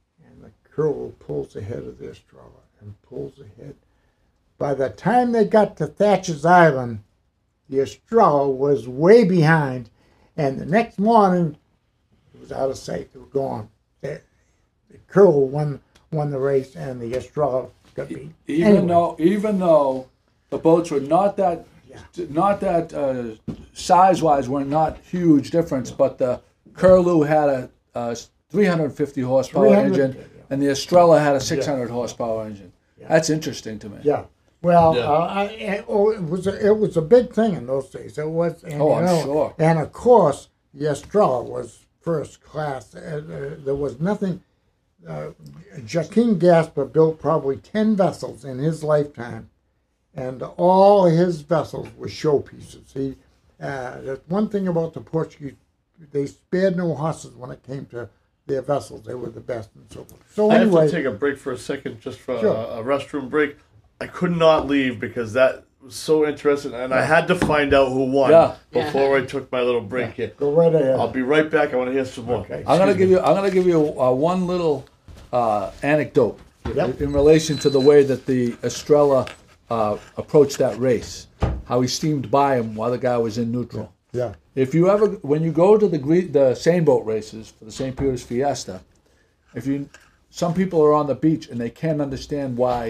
S4: Curlew pulls ahead of the Estrella and pulls ahead. By the time they got to Thatcher's Island, the Estrella was way behind, and the next morning it was out of sight. They were gone. The, the Curlew won won the race, and the Estrella got beat.
S1: Even
S4: Anyway.
S1: though, even though the boats were not that, not that uh, size-wise, were not huge difference, but the Curlew had a, a three hundred fifty horsepower
S4: three hundred,
S1: engine,
S4: yeah.
S1: and the Estrella had a six hundred horsepower engine. That's interesting to me.
S4: Yeah. Well,
S5: Yeah.
S4: Uh, I, I- oh, it was a, it was a big thing in those days. It was. And,
S1: Oh,
S4: you
S1: I'm
S4: know,
S1: sure.
S4: And of course, the Estrella was first class. Uh, uh, there was nothing. Uh, Joaquin Gasper built probably ten vessels in his lifetime, and all his vessels were showpieces. He, uh, there's one thing about the Portuguese, they spared no horses when it came to their vessels. They were the best and so forth. So
S5: I
S4: anyway,
S5: have to take a break for a second, just for
S4: Sure.
S5: a, a restroom break. I could not leave because that was so interesting, and I had to find out who won
S1: Yeah.
S5: before I took my little break here.
S4: go right ahead.
S5: I'll be right back. I want to hear some more.
S4: Okay.
S1: I'm gonna give you. I'm gonna give you uh, one little uh, anecdote
S4: Yep.
S1: in relation to the way that the Estrella uh, approached that race. How he steamed by him while the guy was in neutral.
S4: Yeah.
S1: If you ever, when you go to the Gre- the Seine boat races for the Saint Peter's Fiesta, if you, some people are on the beach and they can't understand why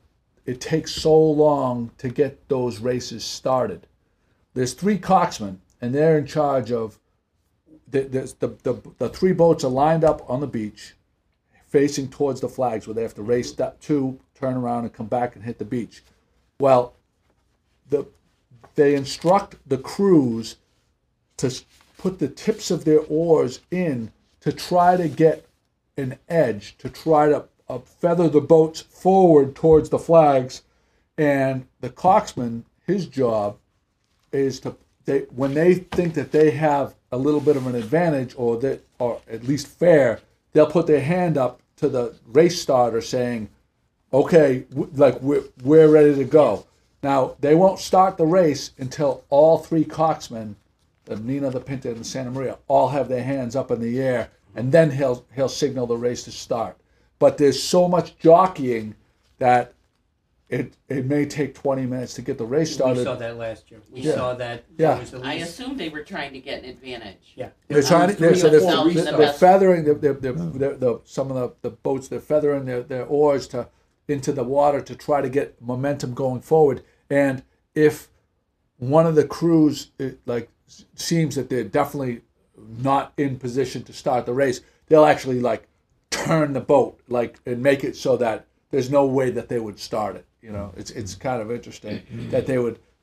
S1: it takes so long to get those races started. There's three coxsmen, and they're in charge of. The the, the the the three boats are lined up on the beach, facing towards the flags, where they have to race that two, turn around, and come back and hit the beach. Well, the they instruct the crews to s- put the tips of their oars in to try to get an edge, to try to uh, feather the boats forward towards the flags. And the coxsman, his job is to, they when they think that they have a little bit of an advantage, or that, or at least fair, they'll put their hand up to the race starter saying, okay, w- like we're, we're ready to go. Now, they won't start the race until all three coxsmen, the Nina, the Pinta, and the Santa Maria, all have their hands up in the air, and then he'll he'll signal the race to start. But there's so much jockeying that it it may take twenty minutes to get the race started.
S3: We saw that last year. We
S1: Yeah.
S3: saw that.
S1: Yeah.
S3: That was the
S2: I
S3: least,
S2: assumed they were trying to get an advantage.
S3: yeah.
S1: They're trying to.
S2: Three
S1: They're, so
S2: or
S1: they're,
S2: four
S1: they're,
S2: the
S1: they're
S2: best.
S1: feathering. They're, they're, they're, they're, the some of the, the boats. They're feathering their, their oars to into the water to try to get momentum going forward. And if one of the crews it, like seems that they're definitely not in position to start the race, they'll actually like turn the boat like and make it so that there's no way that they would start it. You know, it's it's kind of interesting that they would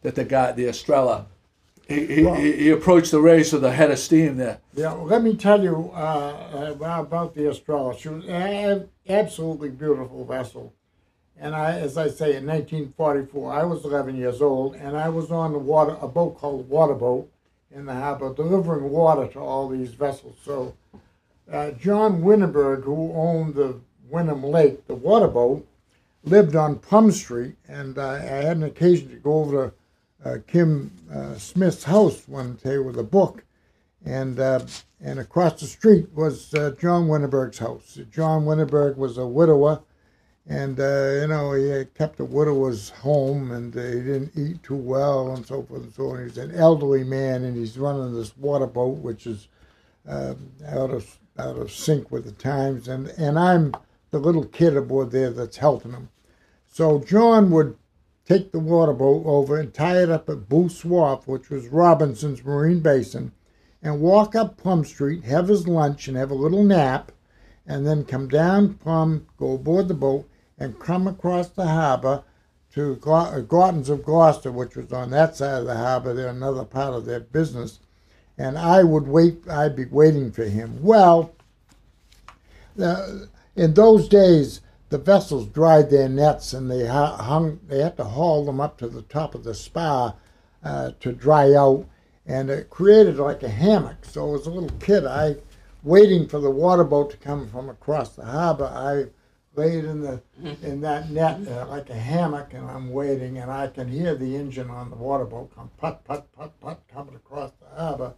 S1: that the guy, the Estrella, he, he,
S4: Well-
S1: he he approached the race with a head of steam there.
S4: Yeah, well, let me tell you uh, about the Estrella. She was an absolutely beautiful vessel. And I, as I say, in nineteen forty-four, I was eleven years old, and I was on the water, a boat called Water Boat in the harbor, delivering water to all these vessels. So uh, John Winterberg, who owned the Wynnum Lake, the water boat, lived on Plum Street, and uh, I had an occasion to go over to uh, Kim uh, Smith's house one day with a book, and uh, and across the street was uh, John Winterberg's house. John Winterberg was a widower, and uh, you know he had kept a widower's home, and uh, he didn't eat too well, and so forth and so on. He's an elderly man, and he's running this water boat, which is uh, out of out of sync with the times, and and I'm the little kid aboard there that's helping him. So John would take the water boat over and tie it up at Booth's Wharf, which was Robinson's Marine Basin, and walk up Plum Street, have his lunch and have a little nap, and then come down Plum, go aboard the boat, and come across the harbor to Gorton's of Gloucester, which was on that side of the harbor. They're another part of their business. And I would wait, I'd be waiting for him. Well, the, in those days, the vessels dried their nets, and they hung. They had to haul them up to the top of the spar uh, to dry out, and it created like a hammock. So as a little kid, I, waiting for the water boat to come from across the harbor, I laid in the in that net uh, like a hammock, and I'm waiting, and I can hear the engine on the water boat come put put put put coming across the harbor.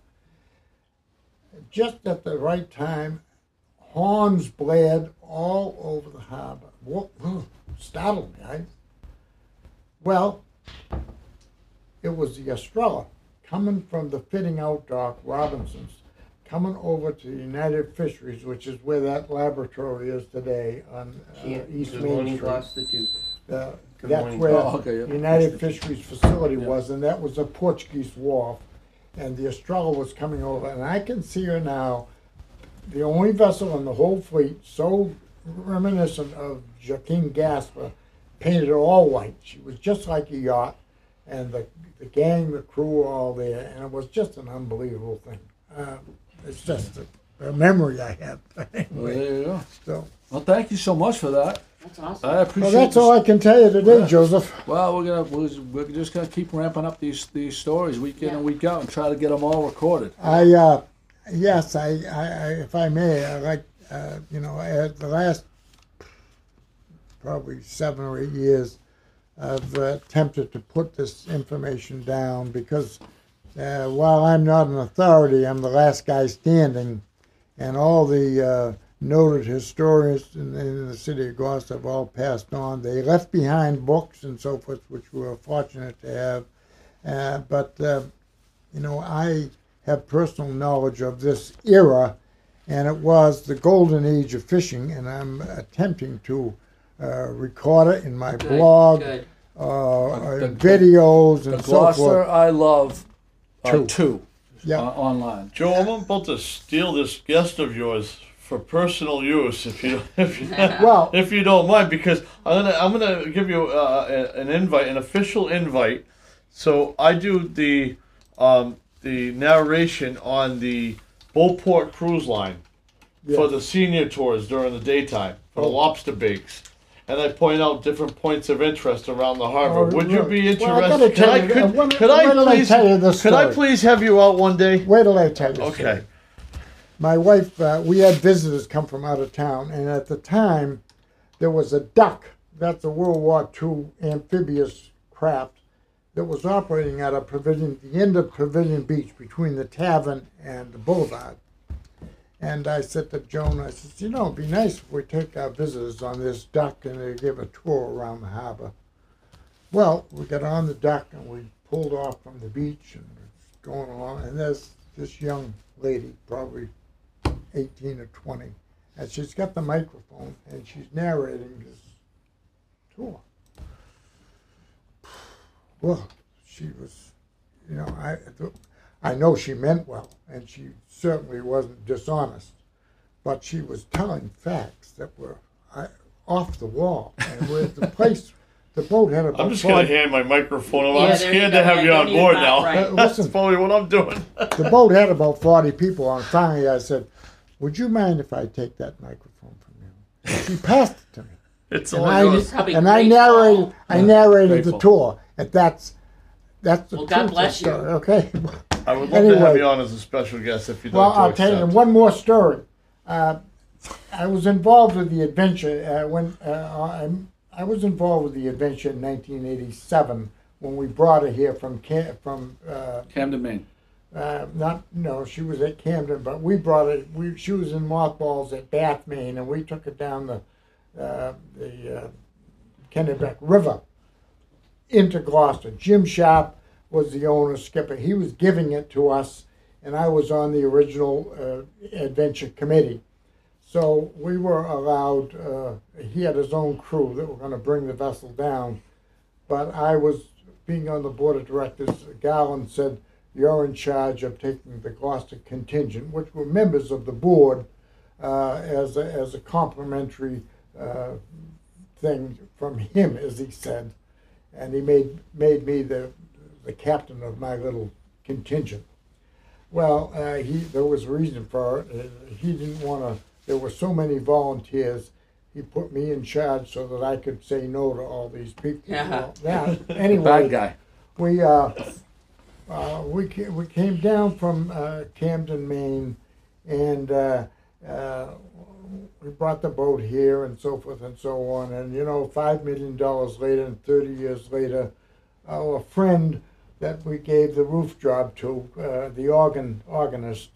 S4: Just at the right time, horns blared all over the harbor. Whoa, startled me. I, well, it was the Estrella coming from the fitting out dock, Robinson's, coming over to United Fisheries, which is where that laboratory is today on uh,
S3: Yeah,
S4: East
S3: good
S4: Main
S3: morning,
S4: Street.
S3: Gloucester, too.
S4: Uh,
S3: Good
S4: that's
S3: morning.
S4: where
S1: Oh, okay, yeah.
S4: United Fisheries facility was, and that was a Portuguese wharf. And the Estrella was coming over, and I can see her now, the only vessel in the whole fleet, so reminiscent of Joaquin Gasper, painted all white. She was just like a yacht, and the the gang, the crew were all there, and it was just an unbelievable thing. Uh, it's just a, a memory I have.
S1: Well,
S4: Anyway,
S1: there you go.
S4: so,
S1: Well, thank you so much for that.
S2: That's awesome.
S1: I
S4: well,
S1: appreciate.
S4: that's
S1: this-
S4: all I can tell you today,
S1: Yeah.
S4: Joseph.
S1: Well, we're gonna we're, we're just gonna keep ramping up these these stories week in
S2: Yeah.
S1: and week out and try to get them all recorded.
S4: I, uh, yes, I, I, I, if I may, I like, uh, you know, I, the last probably seven or eight years, I've uh, attempted to put this information down because uh, while I'm not an authority, I'm the last guy standing, and all the uh, noted historians in, in the city of Gloucester have all passed on. They left behind books and so forth, which we were fortunate to have. Uh, but, uh, you know, I have personal knowledge of this era, and it was the golden age of fishing, and I'm attempting to uh, record it in my
S2: Good,
S4: blog,
S2: good.
S4: uh,
S1: The-
S4: uh, videos,
S1: The
S4: and so
S1: Gloucester
S4: forth.
S1: I love are
S4: Two.
S1: two,
S4: Yeah.
S1: uh, online.
S5: Joe, I'm about to steal this guest of yours for personal use, if you if you,
S4: Well,
S5: if you don't mind, because I'm gonna I'm gonna give you uh, a- an invite, an official invite. So I do the um, the narration on the Beauport Cruise Line
S4: yeah.
S5: for the senior tours during the daytime for the
S4: Oh.
S5: lobster bakes. And I point out different points of interest around the harbor.
S4: Oh,
S5: Would you
S4: really?
S5: be
S4: Well, I gotta
S5: interested? Could
S4: tell
S5: I,
S4: you, uh,
S5: could,
S4: when-
S5: could I
S4: when did I
S5: please
S4: tell you this
S5: could I
S4: story?
S5: please have you out one day?
S4: Wait till I tell you.
S5: Okay.
S4: Story. My wife, uh, we had visitors come from out of town, and at the time, there was a duck. That's a World War Two amphibious craft that was operating at a pavilion, the end of Pavilion Beach, between the tavern and the boulevard. And I said to Joan, I said, you know, it'd be nice if we take our visitors on this duck and they give a tour around the harbor. Well, we got on the duck and we pulled off from the beach and it's going along, and there's this young lady, probably eighteen or twenty, and she's got the microphone and she's narrating this tour. Well, she was, you know, I, I know she meant well, and she certainly wasn't dishonest, but she was telling facts that were I, off the wall, and where the place, the boat had about
S5: I'm just gonna
S4: forty,
S5: hand my microphone over.
S2: Yeah,
S5: I'm
S2: there
S5: scared
S2: you
S5: to
S2: go.
S5: have
S2: Yeah,
S5: you on
S2: don't
S5: board
S2: even-
S5: now.
S2: right.
S4: Uh,
S5: That's
S4: listen.
S5: probably what I'm doing.
S4: the boat had about forty people on. Finally, I said, "Would you mind if I take that microphone from you?" She passed it to me,
S5: It's
S4: and
S5: all
S4: I
S5: yours.
S2: Probably
S4: and I
S2: grateful.
S4: narrated. I narrated the
S1: Grateful.
S4: tour. And that's that's the
S2: Well,
S4: truth
S2: God
S4: of the
S2: bless you.
S4: story. Okay.
S5: I would love to have
S4: Anyway.
S5: you on as a special guest if you'd
S4: Well,
S5: like to
S4: I'll tell you
S5: accept.
S4: one more story. Uh, I was involved with the adventure uh, when uh, I, I was involved with the adventure in nineteen eighty-seven when we brought her here from Cam, from uh,
S1: Camden, Maine.
S4: uh, not no, she was at Camden, but we brought her. We she was in mothballs at Bath, Maine, and we took her down the uh, the uh, Kennebec River into Gloucester. Jim Sharp was the owner skipper. He was giving it to us, and I was on the original uh, adventure committee. So we were allowed, uh, he had his own crew that were going to bring the vessel down, but I was, being on the board of directors, Garland said, "You're in charge of taking the Gloucester contingent," which were members of the board, uh, as, a, as a complimentary uh, thing from him, as he said. And he made, made me the, the captain of my little contingent. Well, uh, he there was a reason for it. Uh, He didn't want to. There were so many volunteers. He put me in charge so that I could say no to all these people.
S2: Yeah.
S4: Well, yeah. Anyway,
S1: Bad guy.
S4: we uh, uh, we ca- we came down from uh, Camden, Maine, and uh, uh, we brought the boat here and so forth and so on. And you know, five million dollars later and thirty years later, our friend that we gave the roof job to, uh, the organ organist.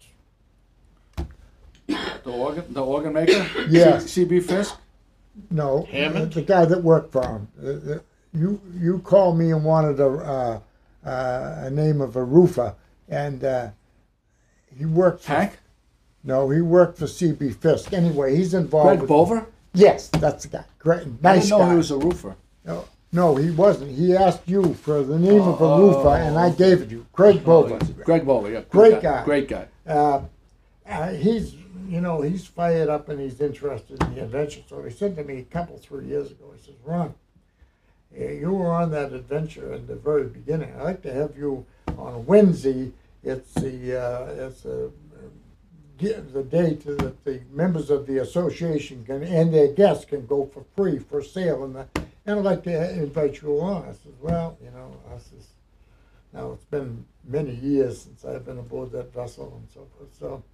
S1: The organ, the organ maker.
S4: Yes.
S1: C B Fisk.
S4: No,
S5: Hammond?
S4: the guy that worked for him. The- the- you you called me and wanted a uh, uh, a name of a roofer, and uh, he worked. For,
S1: Hank.
S4: No, he worked for C B Fisk. Anyway, he's involved.
S1: Greg
S4: with,
S1: Bover.
S4: Yes, that's the guy. Great,
S1: I
S4: nice
S1: didn't know
S4: guy.
S1: he was a roofer.
S4: No, no, he wasn't. He asked you for the name of a
S1: Oh,
S4: roofer, and I gave it you. Craig Bover.
S1: Greg Bover. Yeah. good
S4: Great guy.
S1: Great guy.
S4: Uh, uh, he's, you know, he's fired up and he's interested in the adventure. So he said to me a couple, three years ago, he says, "Ron, uh, you were on that adventure in the very beginning. I'd like to have you on Wednesday. It's the uh, it's a, give the date that the members of the association can and their guests can go for free for sale, and, the, and I'd like to invite you along." I said, "Well, you know, I says, now it's been many years since I've been aboard that vessel and so forth. So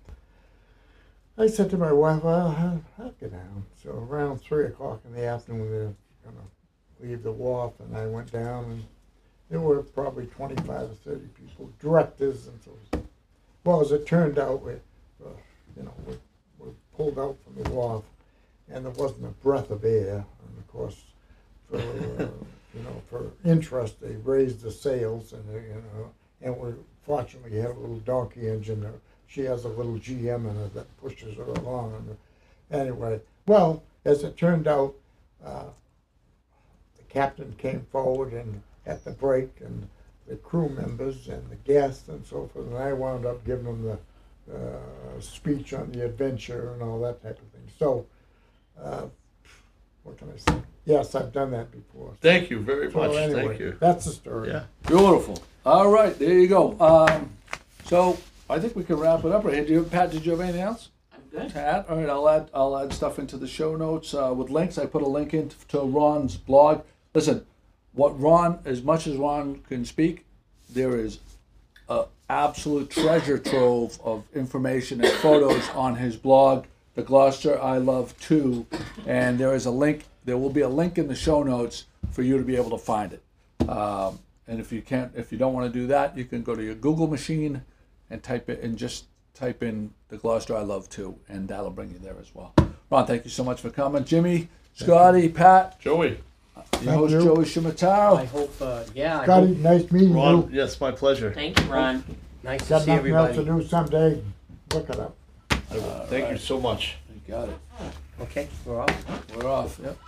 S4: I said to my wife, "Well, I'll, I'll get down." So around three o'clock in the afternoon, we were gonna leave the wharf, and I went down, and there were probably twenty-five or thirty people, directors and so forth. Well, as it turned out, we, uh, you know, we, we pulled out from the wharf, and there wasn't a breath of air. And of course, for uh, you know, for interest, they raised the sails, and they, you know, and we fortunately had a little donkey engine. There. She has a little G M in her that pushes her along. And anyway, well, as it turned out, uh, the captain came forward and at the break, and the crew members and the guests and so forth, and I wound up giving them the uh, speech on the adventure and all that type of thing. So, uh, what can I say? Yes, I've done that before.
S5: Thank you very
S4: So
S5: much.
S4: anyway,
S5: Thank you.
S4: that's the story.
S5: Yeah.
S1: Beautiful. All right, there you go. Um, so I think we can wrap it up right here. Do you, Pat? Did you have anything else
S2: I'm good.
S1: to add? All right, I'll add. I'll add stuff into the show notes uh, with links. I put a link in to Ron's blog. Listen, what Ron, as much as Ron can speak, there is a absolute treasure trove of information and photos on his blog, The Gloucester I Love Too, and there is a link. There will be a link in the show notes for you to be able to find it. Um, and if you can't, if you don't want to do that, you can go to your Google machine and type it and just type in The Gloucester I Love Too, and that'll bring you there as well. Ron, thank you so much for coming. Jimmy, Scotty, Pat,
S5: Joey.
S1: your
S4: Thank
S1: host
S4: you.
S1: Joey
S3: I
S1: Shimataro.
S3: hope, uh, yeah, I
S4: Scotty,
S3: hope,
S4: nice meeting
S5: Ron,
S4: you.
S5: yes, my pleasure.
S2: Thank you, Ron.
S3: nice to
S4: Got
S3: see
S4: nothing else to
S3: everybody.
S4: do someday, look it up.
S5: I will. Thank you so much.
S1: You got it.
S3: Okay, we're off.
S1: We're off. Yep.